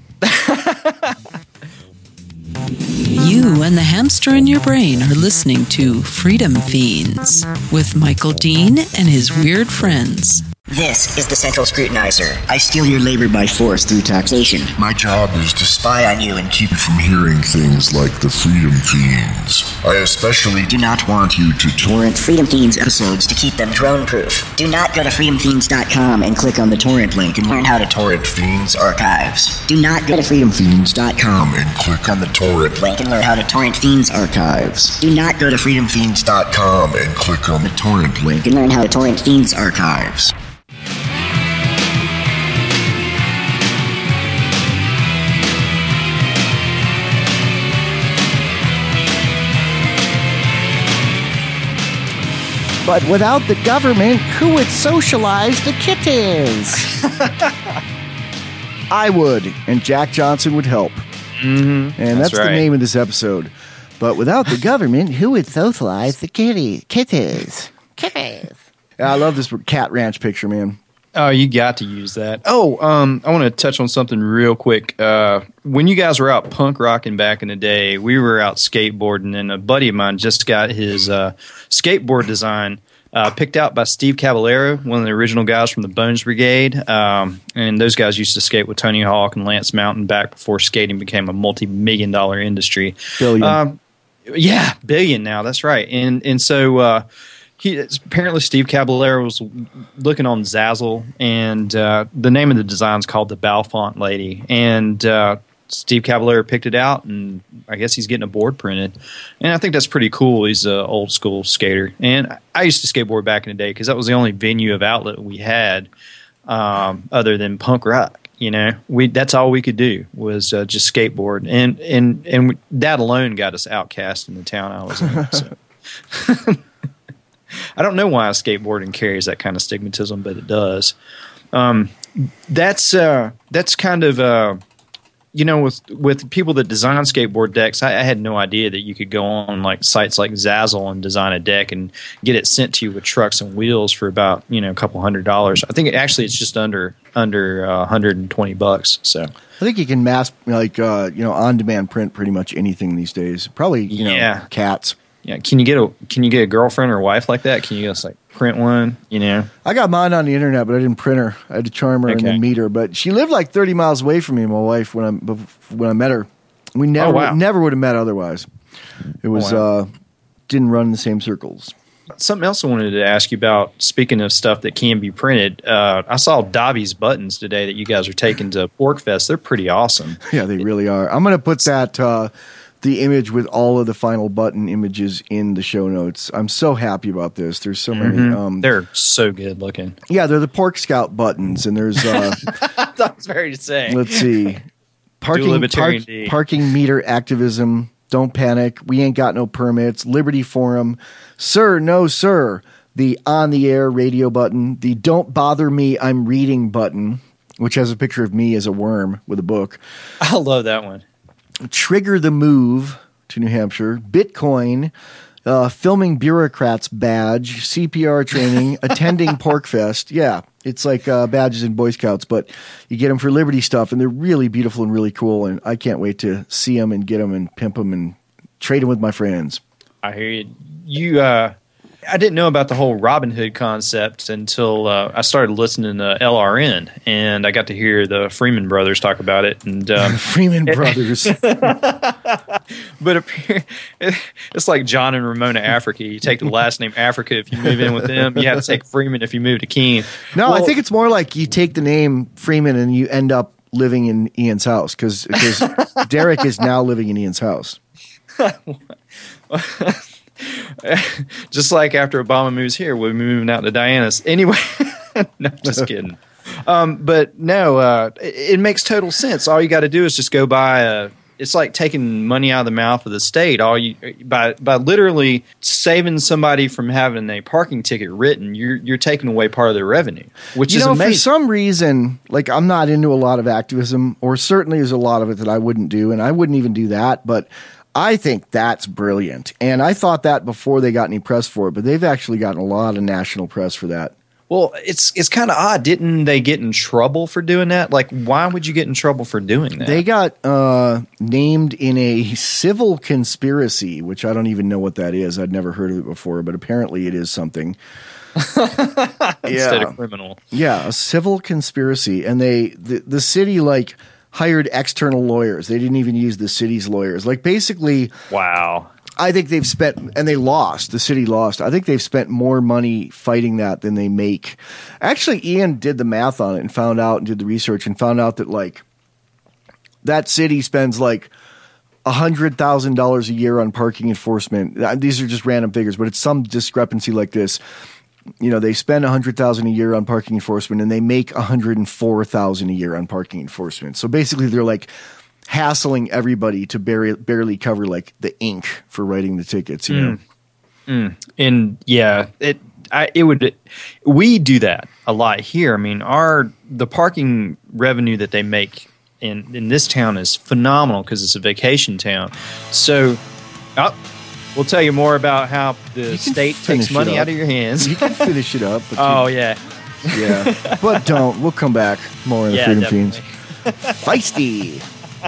You and the hamster in your brain are listening to Freedom Fiends with Michael Dean and his weird friends. This is the Central Scrutinizer. I steal your labor by force through taxation. My job is to spy on you and keep you from hearing things like the Freedom Fiends. I especially do not want you to torrent Freedom Fiends episodes to keep them drone-proof. Do not go to freedomfiends.com and click on the torrent link and learn how to torrent Fiends archives. Do not go to freedomfiends.com and click on the torrent link and learn how to torrent Fiends archives. Do not go to freedomfiends.com and click on the torrent link and learn how to torrent Fiends archives. But without the government, who would socialize the kitties? I would, and Jack Johnson would help. Mm-hmm. And that's right. The name of this episode. But without the government, who would socialize the kitties? Kitties. Yeah, I love this Cat Ranch picture, man. Oh, you got to use that. Oh, I want to touch on something real quick. When you guys were out punk rocking back in the day, we were out skateboarding, and a buddy of mine just got his skateboard design picked out by Steve Caballero, one of the original guys from the Bones Brigade. And those guys used to skate with Tony Hawk and Lance Mountain back before skating became a multi-million-dollar industry. Billion. Yeah, billion now. That's right. And so apparently Steve Caballero was looking on Zazzle, and the name of the design is called the Balfont Lady. And Steve Caballero picked it out, and I guess he's getting a board printed. And I think that's pretty cool. He's an old school skater. And I used to skateboard back in the day because that was the only venue of outlet we had. other than punk rock. You know, that's all we could do was just skateboard, and that alone got us outcast in the town I was in. So. I don't know why skateboarding carries that kind of stigmatism, but it does. That's kind of you know, with people that design skateboard decks, I had no idea that you could go on like sites like Zazzle and design a deck and get it sent to you with trucks and wheels for about, you know, a couple $100. I think it's just under $120. So I think you can mass on demand print pretty much anything these days. Probably cats. Yeah, can you get a girlfriend or a wife like that? Can you just like print one? You know, I got mine on the internet, but I didn't print her. I had to charm her and then meet her. But she lived like 30 miles away from me, my wife, when I met her. We never would have met otherwise. It was didn't run in the same circles. Something else I wanted to ask you about. Speaking of stuff that can be printed, I saw Dobby's buttons today that you guys are taking to PorkFest. They're pretty awesome. Yeah, they really are. I'm going to put that. The image with all of the final button images in the show notes. I'm so happy about this. There's so many. They're so good looking. Yeah, they're the Pork Scout buttons, and there's. I thought it was very to say. Let's see, parking meter activism. Don't panic. We ain't got no permits. Liberty Forum, sir. No, sir. The on the air radio button. The don't bother me. I'm reading button, which has a picture of me as a worm with a book. I love that one. Trigger the move to New Hampshire, Bitcoin, filming bureaucrats badge, CPR training, attending PorkFest. Yeah, it's like badges in Boy Scouts, but you get them for Liberty stuff, and they're really beautiful and really cool, and I can't wait to see them and get them and pimp them and trade them with my friends. I hear you. I didn't know about the whole Robin Hood concept until I started listening to LRN, and I got to hear the Freeman brothers talk about it. And Freeman brothers, but it's like John and Ramona Africa. You take the last name Africa if you move in with them. You have to take Freeman if you move to Keene. No, I think it's more like you take the name Freeman and you end up living in Ian's house because Derek is now living in Ian's house. Just like after Obama moves here, we'll be moving out to Diana's. Anyway, no, just kidding. But no, it makes total sense. All you got to do is just go buy it's like taking money out of the mouth of the state. By literally saving somebody from having a parking ticket written, you're taking away part of their revenue, which is amazing. For some reason, like I'm not into a lot of activism, or certainly there's a lot of it that I wouldn't do, and I wouldn't even do that, but I think that's brilliant. And I thought that before they got any press for it, but they've actually gotten a lot of national press for that. Well, it's kind of odd. Didn't they get in trouble for doing that? Like, why would you get in trouble for doing that? They got named in a civil conspiracy, which I don't even know what that is. I'd never heard of it before, but apparently it is something. Instead of criminal. Yeah, a civil conspiracy. And the city, like, hired external lawyers. They didn't even use the city's lawyers. Like, basically, wow. I think they've spent, and they lost. The city lost. I think they've spent more money fighting that than they make. Actually, Ian did the math on it and found out, and did the research and found out that, like, that city spends like $100,000 a year on parking enforcement. These are just random figures, but it's some discrepancy like this. You know, they spend $100,000 a year on parking enforcement, and they make $104,000 a year on parking enforcement. So basically, they're like hassling everybody to barely cover like the ink for writing the tickets. You know, and yeah, we do that a lot here. I mean, the parking revenue that they make in this town is phenomenal because it's a vacation town. So, we'll tell you more about how the state takes money out of your hands. You can finish it up. But yeah. But don't. We'll come back more in the Freedom definitely. Fiends. Feisty.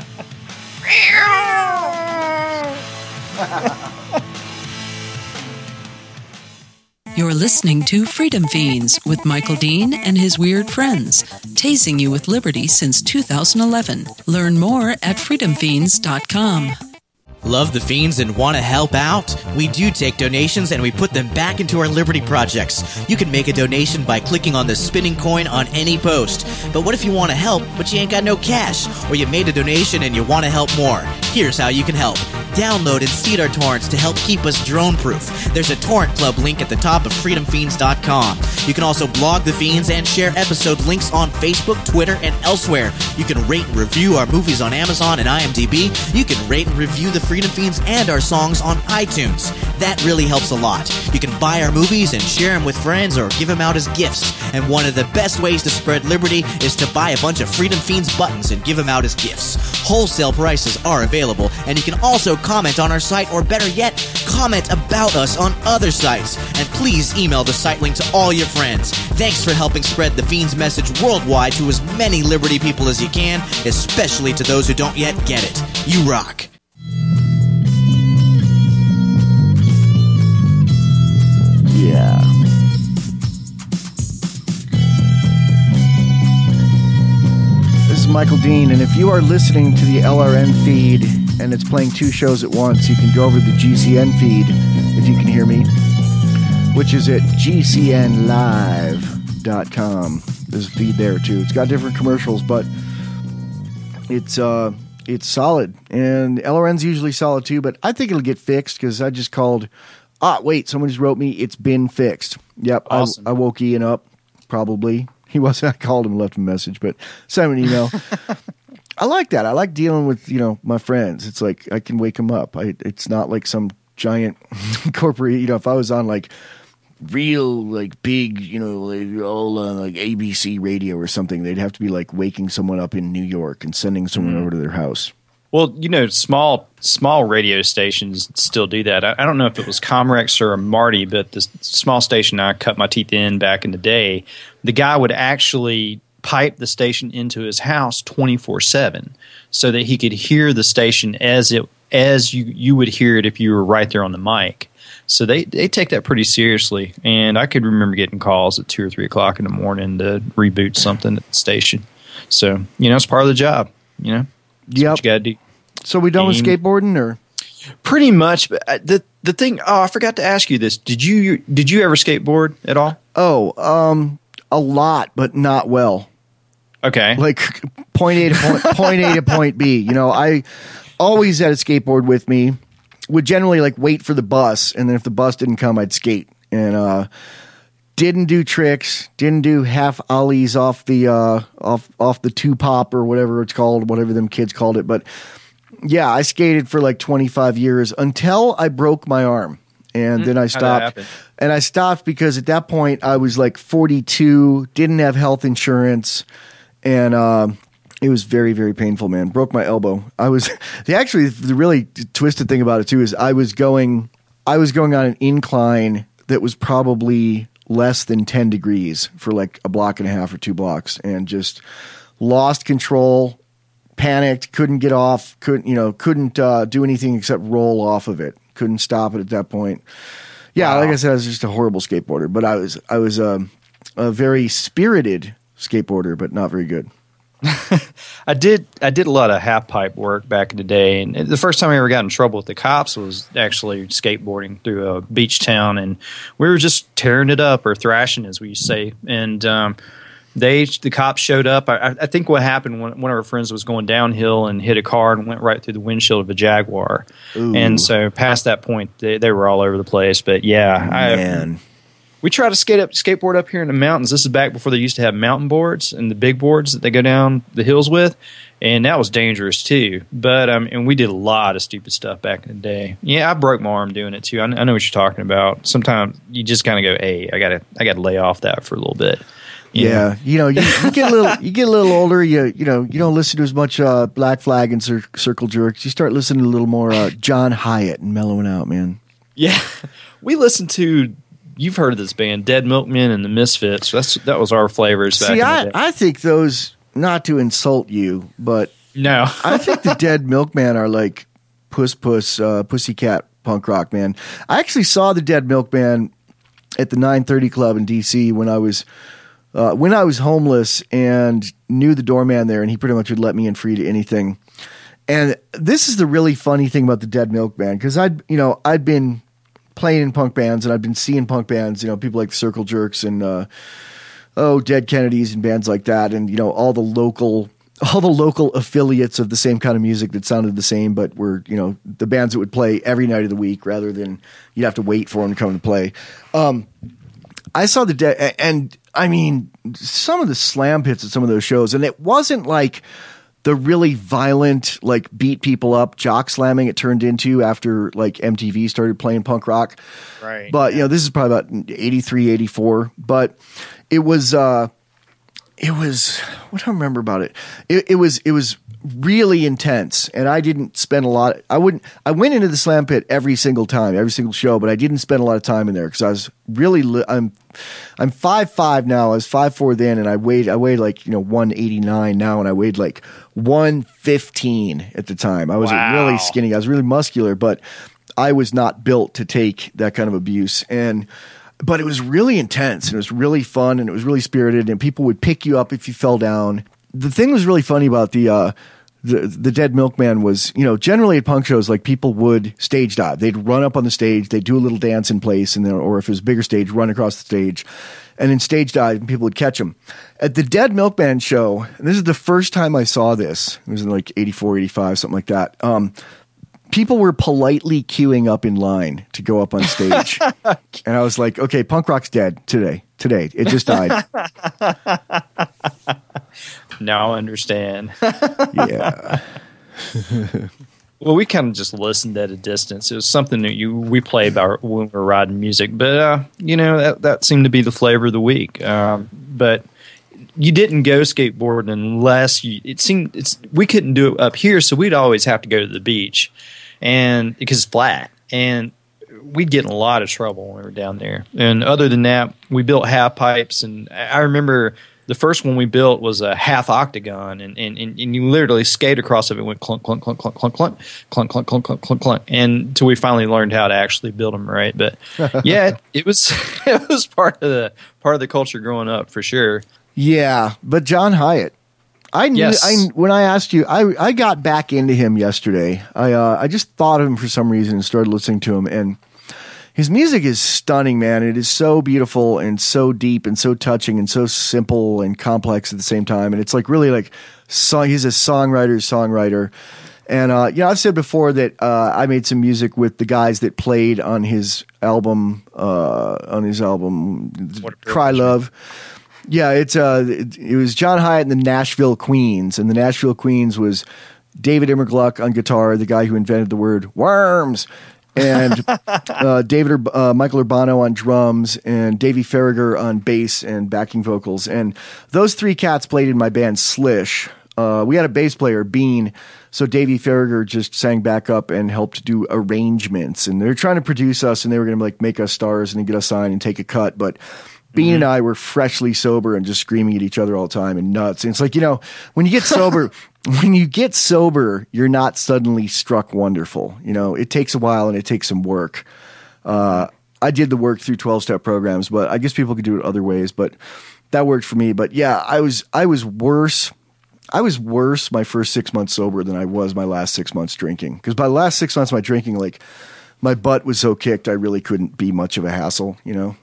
You're listening to Freedom Fiends with Michael Dean and his weird friends, tasing you with liberty since 2011. Learn more at freedomfiends.com. Love the Fiends and want to help out? We do take donations and we put them back into our Liberty projects. You can make a donation by clicking on the spinning coin on any post. But what if you want to help, but you ain't got no cash? Or you made a donation and you want to help more? Here's how you can help. Download and seed our torrents to help keep us drone-proof. There's a torrent club link at the top of freedomfiends.com. You can also blog The Fiends and share episode links on Facebook, Twitter, and elsewhere. You can rate and review our movies on Amazon and IMDb. You can rate and review The Freedom Fiends and our songs on iTunes. That really helps a lot. You can buy our movies and share them with friends or give them out as gifts. And one of the best ways to spread liberty is to buy a bunch of Freedom Fiends buttons and give them out as gifts. Wholesale prices are available, and you can also comment on our site, or better yet, comment about us on other sites. And please email the site link to all your friends. Thanks for helping spread the Fiends message worldwide to as many liberty people as you can, especially to those who don't yet get it. You rock. Yeah. This is Michael Dean, and if you are listening to the LRN feed and it's playing two shows at once, you can go over to the GCN feed, if you can hear me, which is at gcnlive.com. There's a feed there too. It's got different commercials, but it's solid. And LRN's usually solid too, but I think it'll get fixed because I just called. Wait, someone just wrote me, it's been fixed. Yep, awesome. I woke Ian up, probably. He wasn't. I called him and left him a message, but sent him an email. I like that. I like dealing with, my friends. It's like I can wake them up. It's not like some giant corporate, if I was on like real like big, all on like ABC radio or something, they'd have to be like waking someone up in New York and sending someone over to their house. Well, small radio stations still do that. I don't know if it was Comrex or Marty, but the small station I cut my teeth in back in the day, the guy would actually pipe the station into his house 24/7 so that he could hear the station as you would hear it if you were right there on the mic. So they take that pretty seriously, and I could remember getting calls at 2 or 3 o'clock in the morning to reboot something at the station. So it's part of the job. Yep. What you gotta do. So we done with skateboarding, or pretty much? But the thing. Oh, I forgot to ask you this. Did you ever skateboard at all? Oh, a lot, but not well. Okay. Like point A to point B. I always had a skateboard with me. Would generally like wait for the bus, and then if the bus didn't come, I'd skate. And didn't do tricks, didn't do half ollies off the off the two pop or whatever it's called, whatever them kids called it. But yeah, I skated for like 25 years until I broke my arm, and then I stopped. And I stopped because at that point I was like 42, didn't have health insurance, and it was very, very painful, man. Broke my elbow. The really twisted thing about it too is I was going on an incline that was probably less than 10 degrees for like a block and a half or 2 blocks, and just lost control, panicked, couldn't get off, couldn't do anything except roll off of it. Couldn't stop it at that point. Yeah, wow. Like I said, I was just a horrible skateboarder, but I was a very spirited skateboarder, but not very good. I did a lot of half pipe work back in the day, and the first time I ever got in trouble with the cops was actually skateboarding through a beach town, and we were just tearing it up, or thrashing as we used to say, and the cops showed up. I think what happened, one of our friends was going downhill and hit a car and went right through the windshield of a Jaguar. Ooh. And so past that point they were all over the place. But yeah, we try to skateboard up here in the mountains. This is back before they used to have mountain boards and the big boards that they go down the hills with, and that was dangerous too. But and we did a lot of stupid stuff back in the day. Yeah, I broke my arm doing it too. I know what you're talking about. Sometimes you just kind of go, "Hey, I gotta lay off that for a little bit." Yeah, you get a little older. You don't listen to as much Black Flag and Circle Jerks. You start listening to a little more John Hyatt and mellowing out, man. Yeah, we listened to. You've heard of this band, Dead Milkmen and the Misfits. That was our flavors back in the day. I think those, not to insult you, but no, I think the Dead Milkmen are like pussycat punk rock, man. I actually saw the Dead Milkmen at the 930 Club in DC when I was homeless and knew the doorman there, and he pretty much would let me in free to anything. And this is the really funny thing about the Dead Milkmen, because I'd been playing in punk bands, and I've been seeing punk bands, people like the Circle Jerks and Dead Kennedys and bands like that, and all the local affiliates of the same kind of music that sounded the same, but were the bands that would play every night of the week rather than you'd have to wait for them to come to play. I saw the Dead, and I mean, some of the slam hits at some of those shows, and it wasn't like the really violent, like beat people up, jock slamming it turned into after like MTV started playing punk rock. Right. But, this is probably about 83, 84. But it was, what do I remember about it? It was really intense, and I didn't spend a lot. I went into the slam pit every single time, every single show, but I didn't spend a lot of time in there because I was really. I'm 5'5" now. I was 5'4" then, and I weighed like 189 now, and I weighed like 115 at the time. I was really skinny. I was really muscular, but I was not built to take that kind of abuse. But it was really intense, and it was really fun, and it was really spirited, and people would pick you up if you fell down. The thing that was really funny about the Dead Milkman was, generally at punk shows, like people would stage dive. They'd run up on the stage, they'd do a little dance in place, and then, or if it was a bigger stage, run across the stage, and then stage dive, and people would catch them. At the Dead Milkman show, and this is the first time I saw this, it was in like 84, 85, something like that. People were politely queuing up in line to go up on stage. And I was like, okay, punk rock's dead today. It just died. Now I understand. Yeah. Well, we kind of just listened at a distance. It was something that we play about when we were riding music, but that seemed to be the flavor of the week. But you didn't go skateboarding unless we couldn't do it up here, so we'd always have to go to the beach, and because it's flat, and we'd get in a lot of trouble when we were down there. And other than that, we built half pipes, and I remember the first one we built was a half octagon, and you literally skate across it. It went clunk, clunk, clunk, clunk, clunk, clunk, clunk, clunk, clunk, clunk, clunk, clunk, and until we finally learned how to actually build them right. But yeah, it was part of the culture growing up for sure. Yeah, but John Hyatt, I knew. Yes. When I asked you, I got back into him yesterday. I just thought of him for some reason and started listening to him, and his music is stunning, man. It is so beautiful and so deep and so touching and so simple and complex at the same time. And it's like really like he's a songwriter. And I've said before that I made some music with the guys that played on his album, Cry Love. Yeah, it was John Hyatt and the Nashville Queens, and the Nashville Queens was David Immergluck on guitar, the guy who invented the word worms, and Michael Urbano on drums, and Davey Farragher on bass and backing vocals. And those three cats played in my band Slish. We had a bass player, Bean, so Davey Farragher just sang back up and helped do arrangements. And they were trying to produce us, and they were going to like make us stars and then get us signed and take a cut, but Bean and I were freshly sober and just screaming at each other all the time and nuts. And it's like, when you get sober, you're not suddenly struck wonderful. It takes a while and it takes some work. I did the work through 12-step programs, but I guess people could do it other ways, but that worked for me. But yeah, I was worse. I was worse my first 6 months sober than I was my last 6 months drinking. Because by the last 6 months of my drinking, like, my butt was so kicked, I really couldn't be much of a hassle, And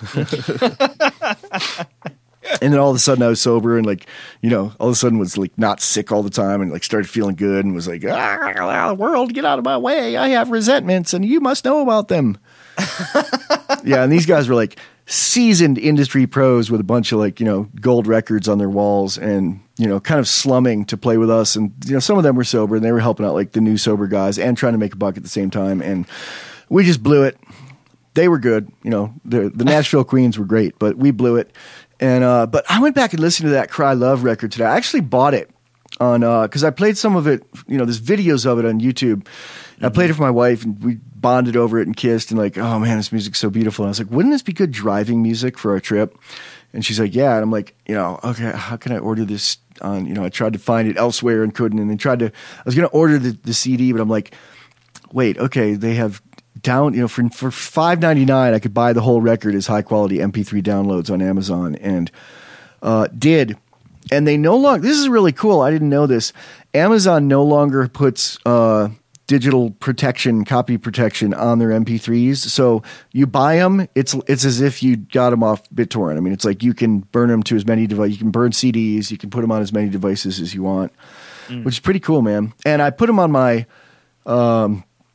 then all of a sudden I was sober and like, all of a sudden was like not sick all the time and like started feeling good and was like, world, get out of my way. I have resentments and you must know about them. Yeah. And these guys were like seasoned industry pros with a bunch of like, gold records on their walls and, kind of slumming to play with us. And, some of them were sober and they were helping out like the new sober guys and trying to make a buck at the same time. And we just blew it. They were good. The Nashville Queens were great, but we blew it. And, but I went back and listened to that Cry Love record today. I actually bought it on, cause I played some of it, there's videos of it on YouTube. I played it for my wife and we bonded over it and kissed and like, oh man, this music's so beautiful. And I was like, wouldn't this be good driving music for our trip? And she's like, yeah. And I'm like, okay, how can I order this on, I tried to find it elsewhere and couldn't. And then I was going to order the CD, but I'm like, wait, okay, they have down, for $5.99, I could buy the whole record as high quality MP3 downloads on Amazon and did. And they no longer, this is really cool. I didn't know this. Amazon no longer puts digital protection, copy protection on their MP3s. So you buy them, it's as if you got them off BitTorrent. I mean, it's like you can burn them to as many devices. You can burn CDs. You can put them on as many devices as you want, which is pretty cool, man. And I put them on my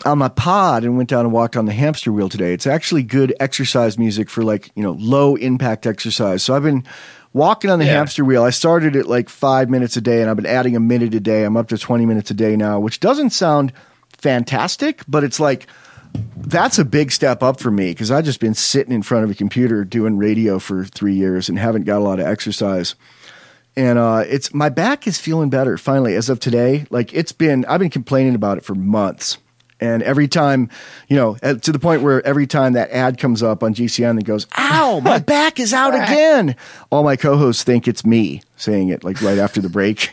on my pod and went down and walked on the hamster wheel today. It's actually good exercise music for low impact exercise. So I've been walking on the hamster wheel. I started at 5 minutes a day and I've been adding a minute a day. I'm up to 20 minutes a day now, which doesn't sound fantastic, but it's that's a big step up for me because I've just been sitting in front of a computer doing radio for 3 years and haven't got a lot of exercise. And my back is feeling better finally as of today. I've been complaining about it for months. And every time, to the point where every time that ad comes up on GCN and goes, ow, my back is out again. All my co-hosts think it's me saying it right after the break.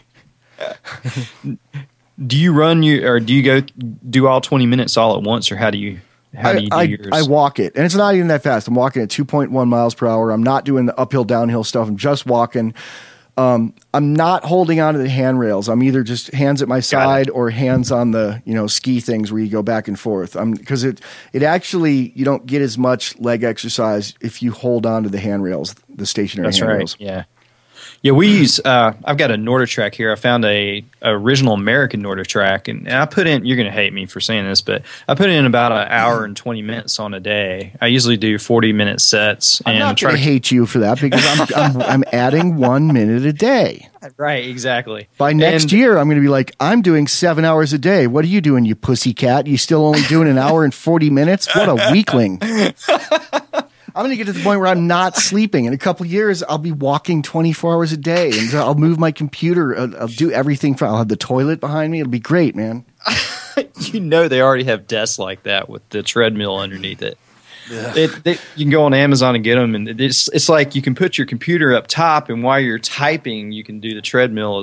Do you run or do you go do all 20 minutes all at once, or how do you do yours? I walk it, and it's not even that fast. I'm walking at 2.1 miles per hour. I'm not doing the uphill, downhill stuff. I'm just walking. I'm not holding on to the handrails. I'm either just hands at my side or hands on the ski things where you go back and forth. Because it actually, you don't get as much leg exercise if you hold on to the handrails, the stationary handrails. Right. Yeah. Yeah, we use. I've got a NordicTrack here. I found a original American NordicTrack, and I put in. You're going to hate me for saying this, but I put in about an hour and 20 minutes on a day. I usually do 40-minute sets. I'm not going to hate you for that because I'm adding 1 minute a day. Right, exactly. By next year, I'm going to be I'm doing 7 hours a day. What are you doing, you pussycat? You still only doing an hour and 40 minutes? What a weakling. I'm going to get to the point where I'm not sleeping. In a couple of years, I'll be walking 24 hours a day, and I'll move my computer. I'll do everything. I'll have the toilet behind me. It'll be great, man. They already have desks like that with the treadmill underneath it. You can go on Amazon and get them, and it's like you can put your computer up top, and while you're typing, you can do the treadmill.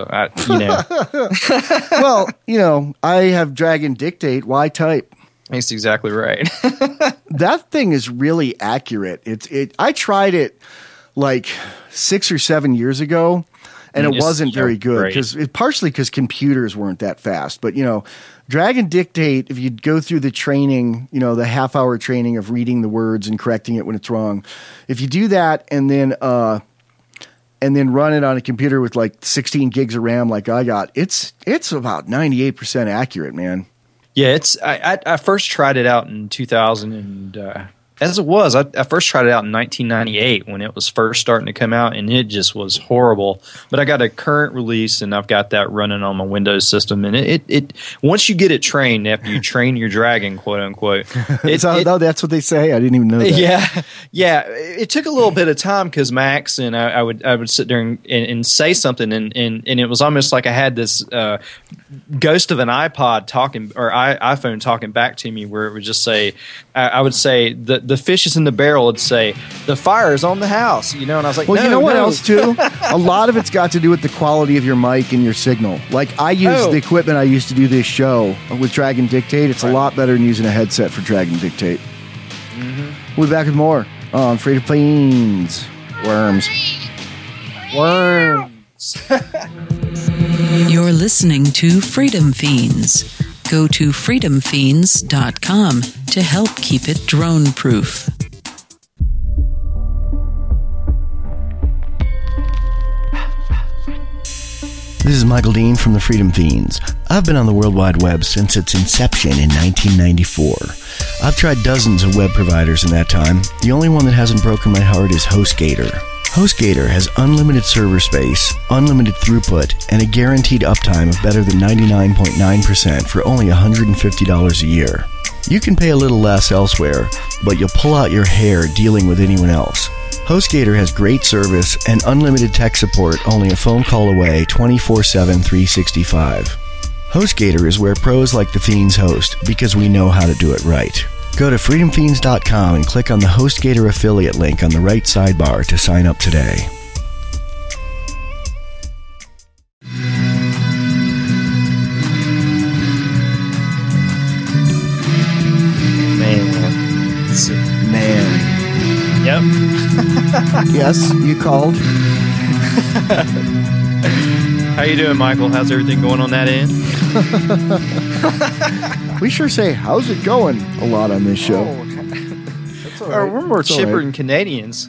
Well, I have Dragon Dictate. Why type? That's exactly right. That thing is really accurate. I tried it 6 or 7 years ago, and it wasn't very good partially because computers weren't that fast. But Dragon Dictate, if you go through the training, the half-hour training of reading the words and correcting it when it's wrong, if you do that and then run it on a computer with 16 gigs of RAM like I got, it's about 98% accurate, man. Yeah, I first tried it out in 2000 and I first tried it out in 1998 when it was first starting to come out, and it just was horrible. But I got a current release, and I've got that running on my Windows system. And it once you get it trained, after you train your dragon, quote unquote, that's what they say. I didn't even know that. Yeah. It took a little bit of time because Max and I would sit there and say something, and it was almost like I had this ghost of an iPod talking or iPhone talking back to me, where it would just say, I would say the fish is in the barrel. It'd say the fire is on the house, and I was like, well, you know what else too? A lot of it's got to do with the quality of your mic and your signal. I use the equipment I used to do this show with Dragon Dictate. It's a lot better than using a headset for Dragon Dictate. Mm-hmm. We'll be back with more on Freedom Fiends. Worms. You're listening to Freedom Fiends. Go to freedomfiends.com to help keep it drone-proof. This is Michael Dean from the Freedom Fiends. I've been on the World Wide Web since its inception in 1994. I've tried dozens of web providers in that time. The only one that hasn't broken my heart is HostGator. HostGator has unlimited server space, unlimited throughput, and a guaranteed uptime of better than 99.9% for only $150 a year. You can pay a little less elsewhere, but you'll pull out your hair dealing with anyone else. HostGator has great service and unlimited tech support only a phone call away 24/7, 365. HostGator is where pros like the Fiends host because we know how to do it right. Go to freedomfiends.com and click on the HostGator affiliate link on the right sidebar to sign up today. Man. Yep. Yes, you called. How you doing, Michael? How's everything going on that end? We sure say, how's it going, a lot on this show. That's all right. We're more chipper than Canadians.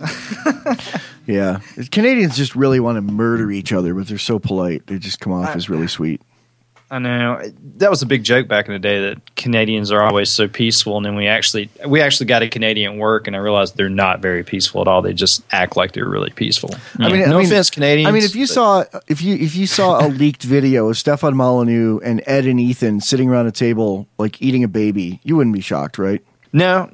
Yeah. Canadians just really want to murder each other, but they're so polite. They just come off as really sweet. I know that was a big joke back in the day that Canadians are always so peaceful, and then we actually got a Canadian at work, and I realized they're not very peaceful at all. They just act like they're really peaceful. No offense, Canadians. I mean, if you saw a leaked video of Stefan Molyneux and Ed and Ethan sitting around a table like eating a baby, you wouldn't be shocked, right? No,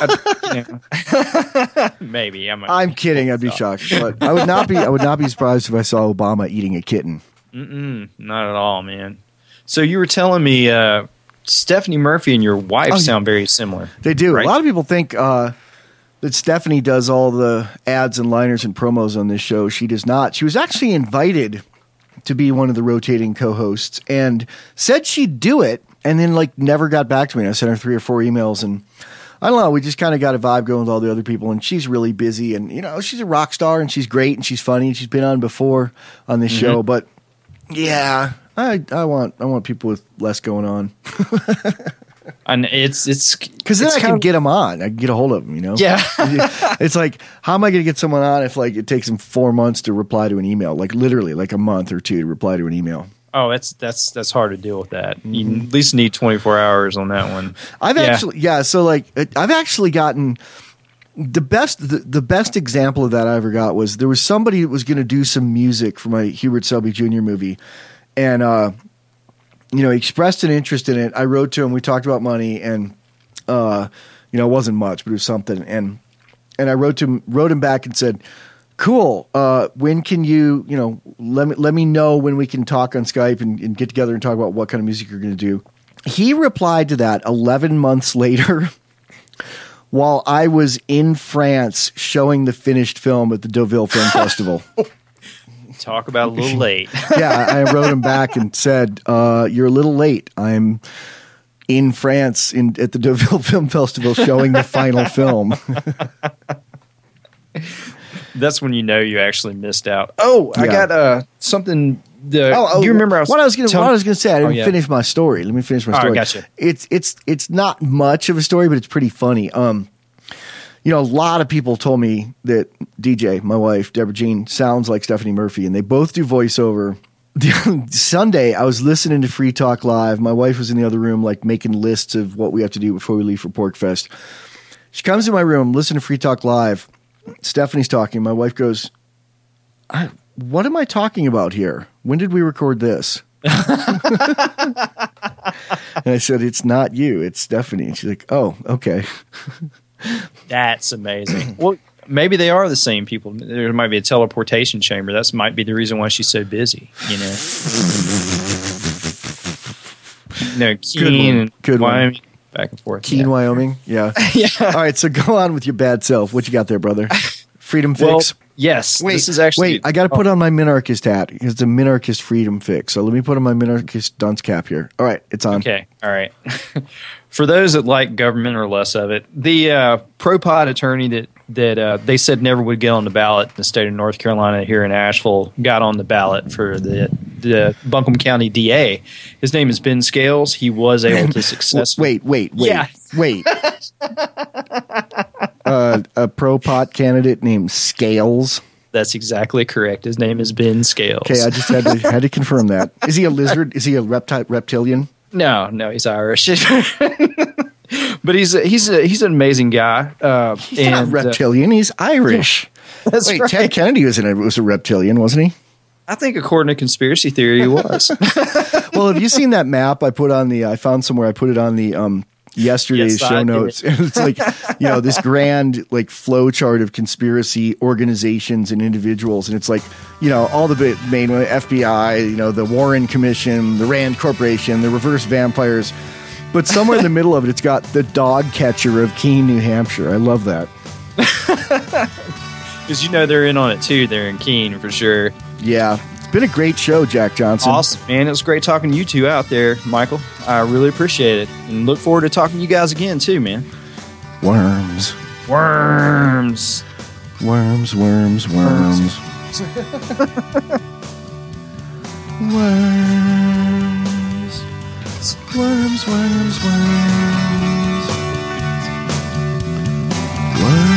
maybe. I'm kidding. I'd be shocked, but I would not be surprised if I saw Obama eating a kitten. Not at all, man. So you were telling me Stephanie Murphy and your wife sound very similar. They do. Right? A lot of people think that Stephanie does all the ads and liners and promos on this show. She does not. She was actually invited to be one of the rotating co-hosts and said she'd do it, and then never got back to me. I sent her 3 or 4 emails, and I don't know. We just kind of got a vibe going with all the other people, and she's really busy, and she's a rock star, and she's great, and she's funny, and she's been on before on this show, but yeah. I want people with less going on, and it's because then I can get them on. I can get a hold of them. Yeah. It's like, how am I going to get someone on if it takes them 4 months to reply to an email? Literally, a month or 2 to reply to an email. Oh, that's hard to deal with that. Mm-hmm. You at least need 24 hours on that one. I've actually gotten the best example of that I ever got was there was somebody that was going to do some music for my Hubert Selby Jr. movie. And, expressed an interest in it. I wrote to him. We talked about money, and, it wasn't much, but it was something. And I wrote him back and said, cool. When can you, let me know when we can talk on Skype and get together and talk about what kind of music you're going to do. He replied to that 11 months later while I was in France showing the finished film at the Deauville Film Festival. Talk about a little late. Yeah, I wrote him back and said, you're a little late. I'm in France at the Deauville Film Festival showing the final film. That's when you actually missed out. Oh, I got something. Do you remember what I was going to say? I didn't finish my story. Let me finish my story. All right, gotcha. It's not much of a story, but it's pretty funny. A lot of people told me that DJ, my wife, Deborah Jean, sounds like Stephanie Murphy, and they both do voiceover. Sunday, I was listening to Free Talk Live. My wife was in the other room, making lists of what we have to do before we leave for PorkFest. She comes in my room, listen to Free Talk Live. Stephanie's talking. My wife goes, what am I talking about here? When did we record this? And I said, it's not you, it's Stephanie. And she's like, oh, okay. That's amazing. Well, maybe they are the same people. There might be a teleportation chamber. That might be the reason why she's so busy. Keene, good Wyoming, back and forth. Keene, Wyoming. Yeah. Yeah. All right, so go on with your bad self. What you got there, brother? Freedom Fix. Yes. This is actually. Wait, I got to put on my minarchist hat. It's a minarchist Freedom Fix. So let me put on my minarchist dunce cap here. All right, it's on. Okay. All right. For those that like government or less of it, the pro-pod attorney that they said never would get on the ballot in the state of North Carolina here in Asheville got on the ballot for the Buncombe County DA. His name is Ben Scales. He was able to successfully. Wait. A pro-pot candidate named Scales. That's exactly correct. His name is Ben Scales. Okay, I just had to confirm that. Is he a lizard? Is he a reptilian? No, he's Irish. But he's an amazing guy. He's not reptilian. He's Irish. That's right. Ted Kennedy was a reptilian, wasn't he? I think according to conspiracy theory, he was. Well, have you seen that map I put on I found somewhere I put it on the yesterday's show notes. It's this grand flow chart of conspiracy organizations and individuals, and it's all the main FBI, the Warren Commission, the Rand Corporation, the reverse vampires. But somewhere in the middle of it, it's got the dog catcher of Keene, New Hampshire. I love that. Because they're in on it too. They're in Keene for sure. Yeah. It's been a great show, Jack Johnson. Awesome, man. It was great talking to you two out there, Michael. I really appreciate it. And look forward to talking to you guys again too, man. Worms. Worms. Worms, worms, worms. Worms. Worms, worms, worms. Worms.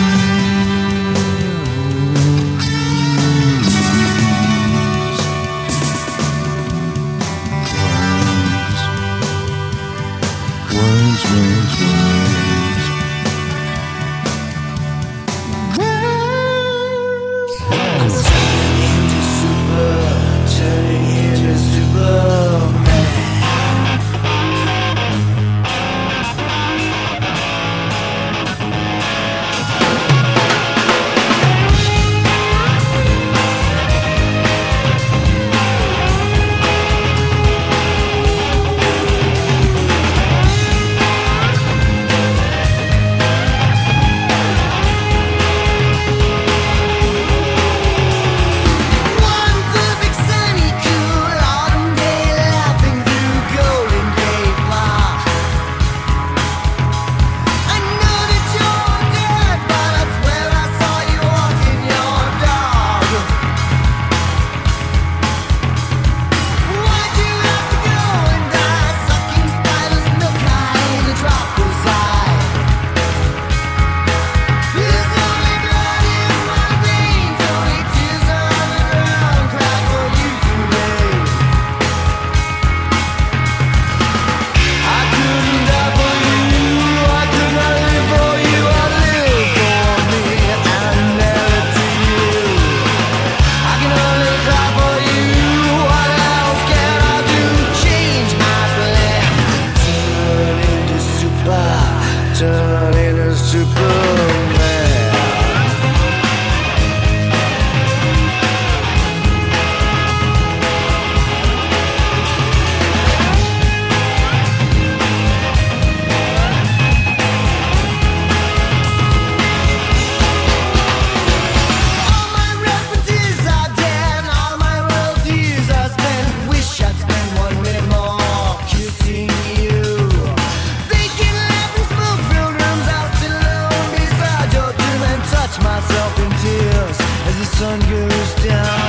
sun goes down.